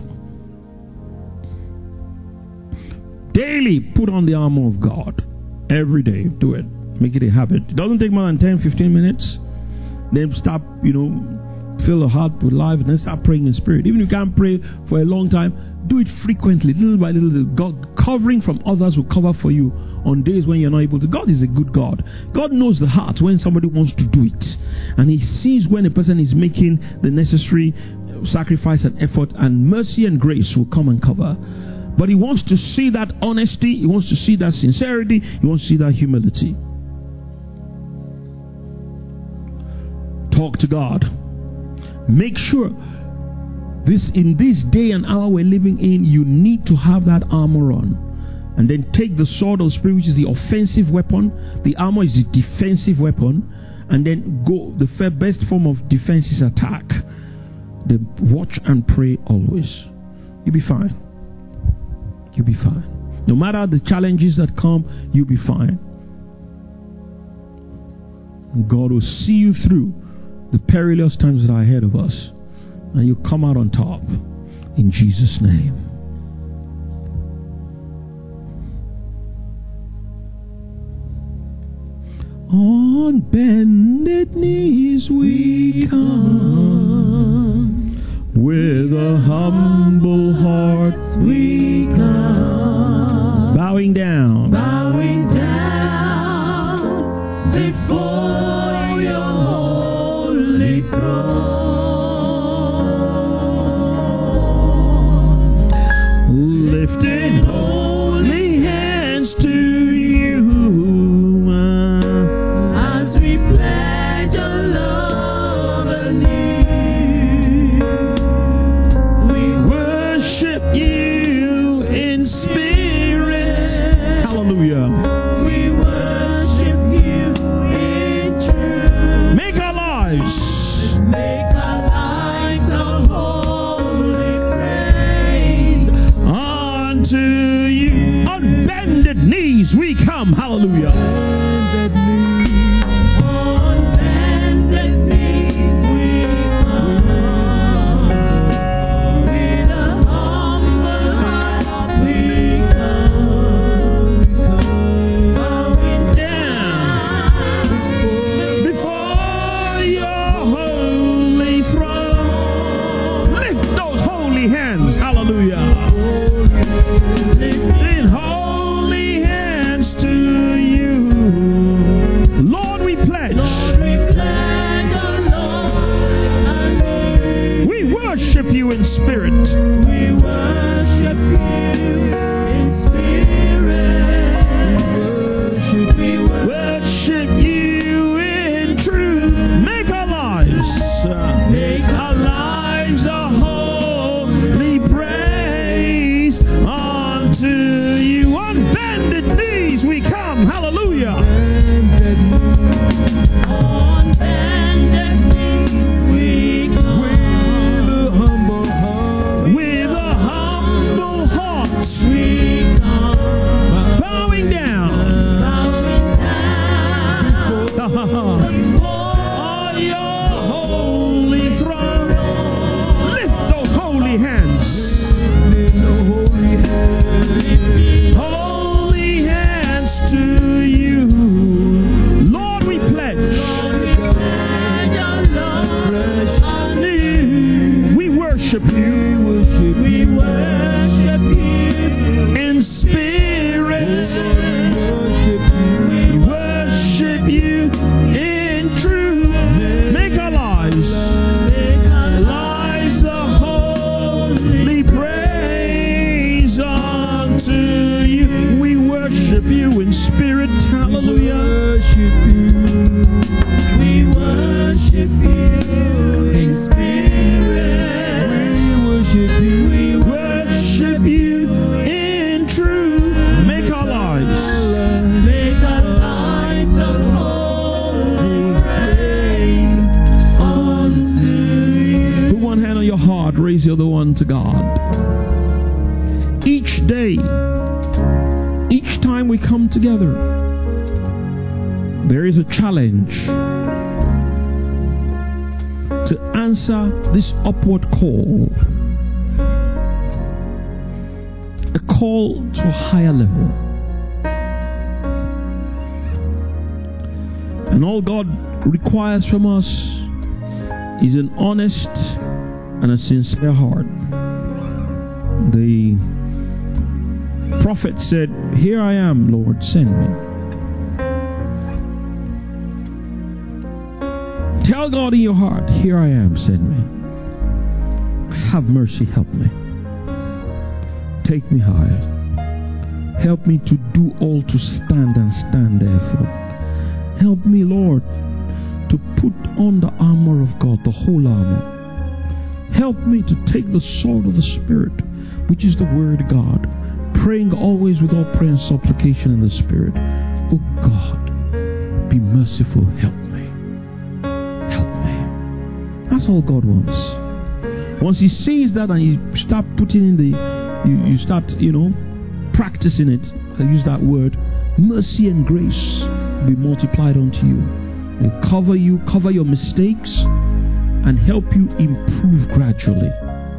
Speaker 1: Daily put on the armor of God. Every day. Do it. Make it a habit. It doesn't take more than 10-15 minutes. Then stop, fill the heart with life and then start praying in spirit. Even if you can't pray for a long time, do it frequently, little by little. God covering from others will cover for you on days when you're not able to. God is a good God. God knows the heart when somebody wants to do it. And He sees when a person is making the necessary sacrifice and effort, and mercy and grace will come and cover. But He wants to see that honesty. He wants to see that sincerity. He wants to see that humility. Talk to God. Make sure in this day and hour we're living in, you need to have that armor on. And then take the sword of the Spirit, which is the offensive weapon. The armor is the defensive weapon. And then go, the best form of defense is attack. Then watch and pray always. You'll be fine. You'll be fine. No matter the challenges that come, you'll be fine. God will see you through the perilous times that are ahead of us. And you'll come out on top. In Jesus' name. On bended knees we come, with a humble heart we come, bowing down before your holy throne, lifting holy hands to you. Hallelujah. On bended knees we come, with a humble heart we come, bowing down before your holy throne. Lift those holy hands. Hallelujah. Lifting holy hands to you. Lord, we pledge. We worship you in spirit. We worship you in spirit. We worship you in truth. Make our lives a holy praise unto you. On bended knees we come. Hallelujah. On bended knees we come, with a humble heart we come, bowing down before your holy throne. Lift those holy hands. Holy hands to you. Lord, we pledge. We worship you. We worship you in spirit. We worship you in to God. Each day, each time we come together, there is a challenge to answer this upward call. A call to a higher level. And all God requires from us is an honest and a sincere heart. The prophet said, "Here I am, Lord, send me." Tell God in your heart, "Here I am, send me. Have mercy, help me. Take me higher. Help me to do all to stand and stand therefore. Help me, Lord, to put on the armor of God, the whole armor. Help me to take the sword of the Spirit, which is the Word of God, praying always with all prayer and supplication in the Spirit. Oh God, be merciful, help me. Help me." That's all God wants. Once He sees that and you start putting in you start, practicing it, I use that word, mercy and grace will be multiplied unto you. It will cover your mistakes, and help you improve gradually.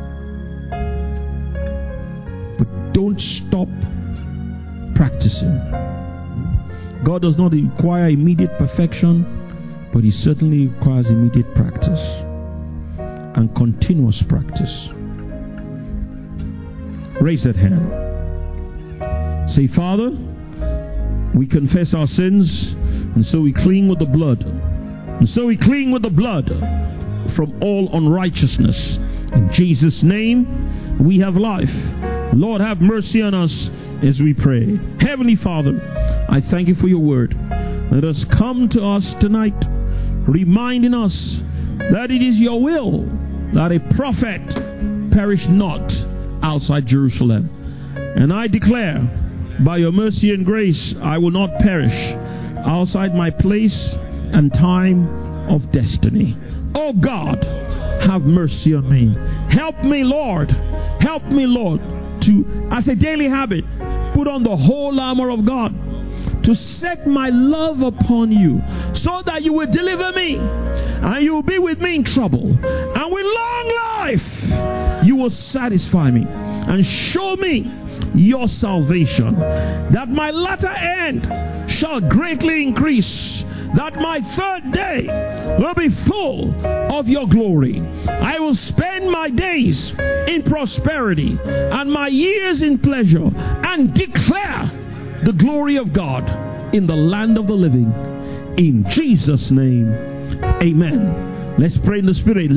Speaker 1: But don't stop practicing. God does not require immediate perfection, but He certainly requires immediate practice and continuous practice. Raise that hand. Say, "Father, we confess our sins, and so we clean with the blood. And so we clean with the blood from all unrighteousness. In Jesus' name, we have life. Lord, have mercy on us as we pray." Heavenly Father, I thank you for your word. Let us come to us tonight, reminding us that it is your will that a prophet perish not outside Jerusalem. And I declare, by your mercy and grace, I will not perish outside my place and time of destiny. Oh God, have mercy on me. Help me, Lord. Help me, Lord, to, as a daily habit, put on the whole armor of God, to set my love upon you, so that you will deliver me, and you will be with me in trouble. And with long life, you will satisfy me and show me your salvation, that my latter end shall greatly increase, that my third day will be full of your glory. I will spend my days in prosperity and my years in pleasure, and declare the glory of God in the land of the living. In Jesus' name, amen. Let's pray in the Spirit.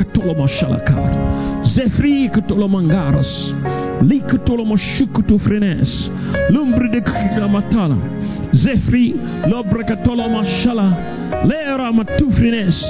Speaker 1: Zefri katolomangaras, likatolomashukutufrenes, lumbre de kakamatala, Zefri lobrakatolomashala, lera matufrines,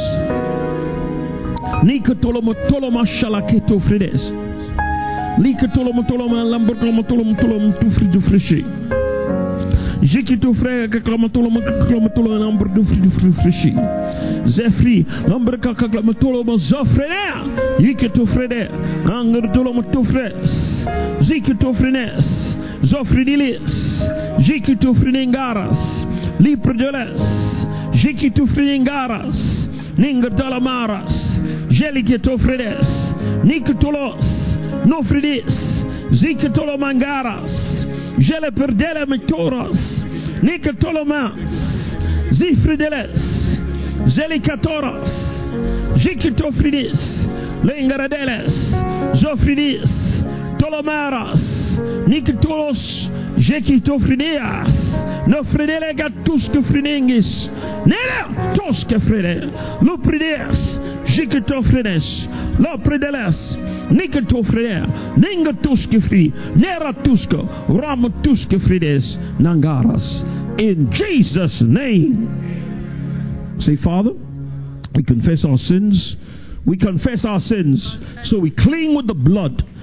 Speaker 1: nikatolomotolomashala ketufrines, likatolomotoloma lambertolomotolom tufridufrishi. Jikito frère kaklamatolo lambre du frishi. Zefri lambre kaklamatolo zofrena. Yikito frère angerdolo motofres. Zikito frenes. Zofridilis. Jikito frinengaras. Lipredeles. Jikito frinengaras. Ningadalamaras. Jelikito fredes. Nikitolos. Nofridis. Zikitolo mangaras. Jele perdele metoras, nikatolomas, zifrideles, zelikatoras, jikitofridis, lengaradeles, zofridis, tolomaras, nikatolos, jekitofrideas, nofridele gatuske frinengis, nele toske fride, luprideas, jikitofrides, loprideles, Nikatofrede, Ningatuske free, Neratuska, Ramatuske frides, Nangaras. In Jesus' name. Say, Father, we confess our sins. We confess our sins. So we clean with the blood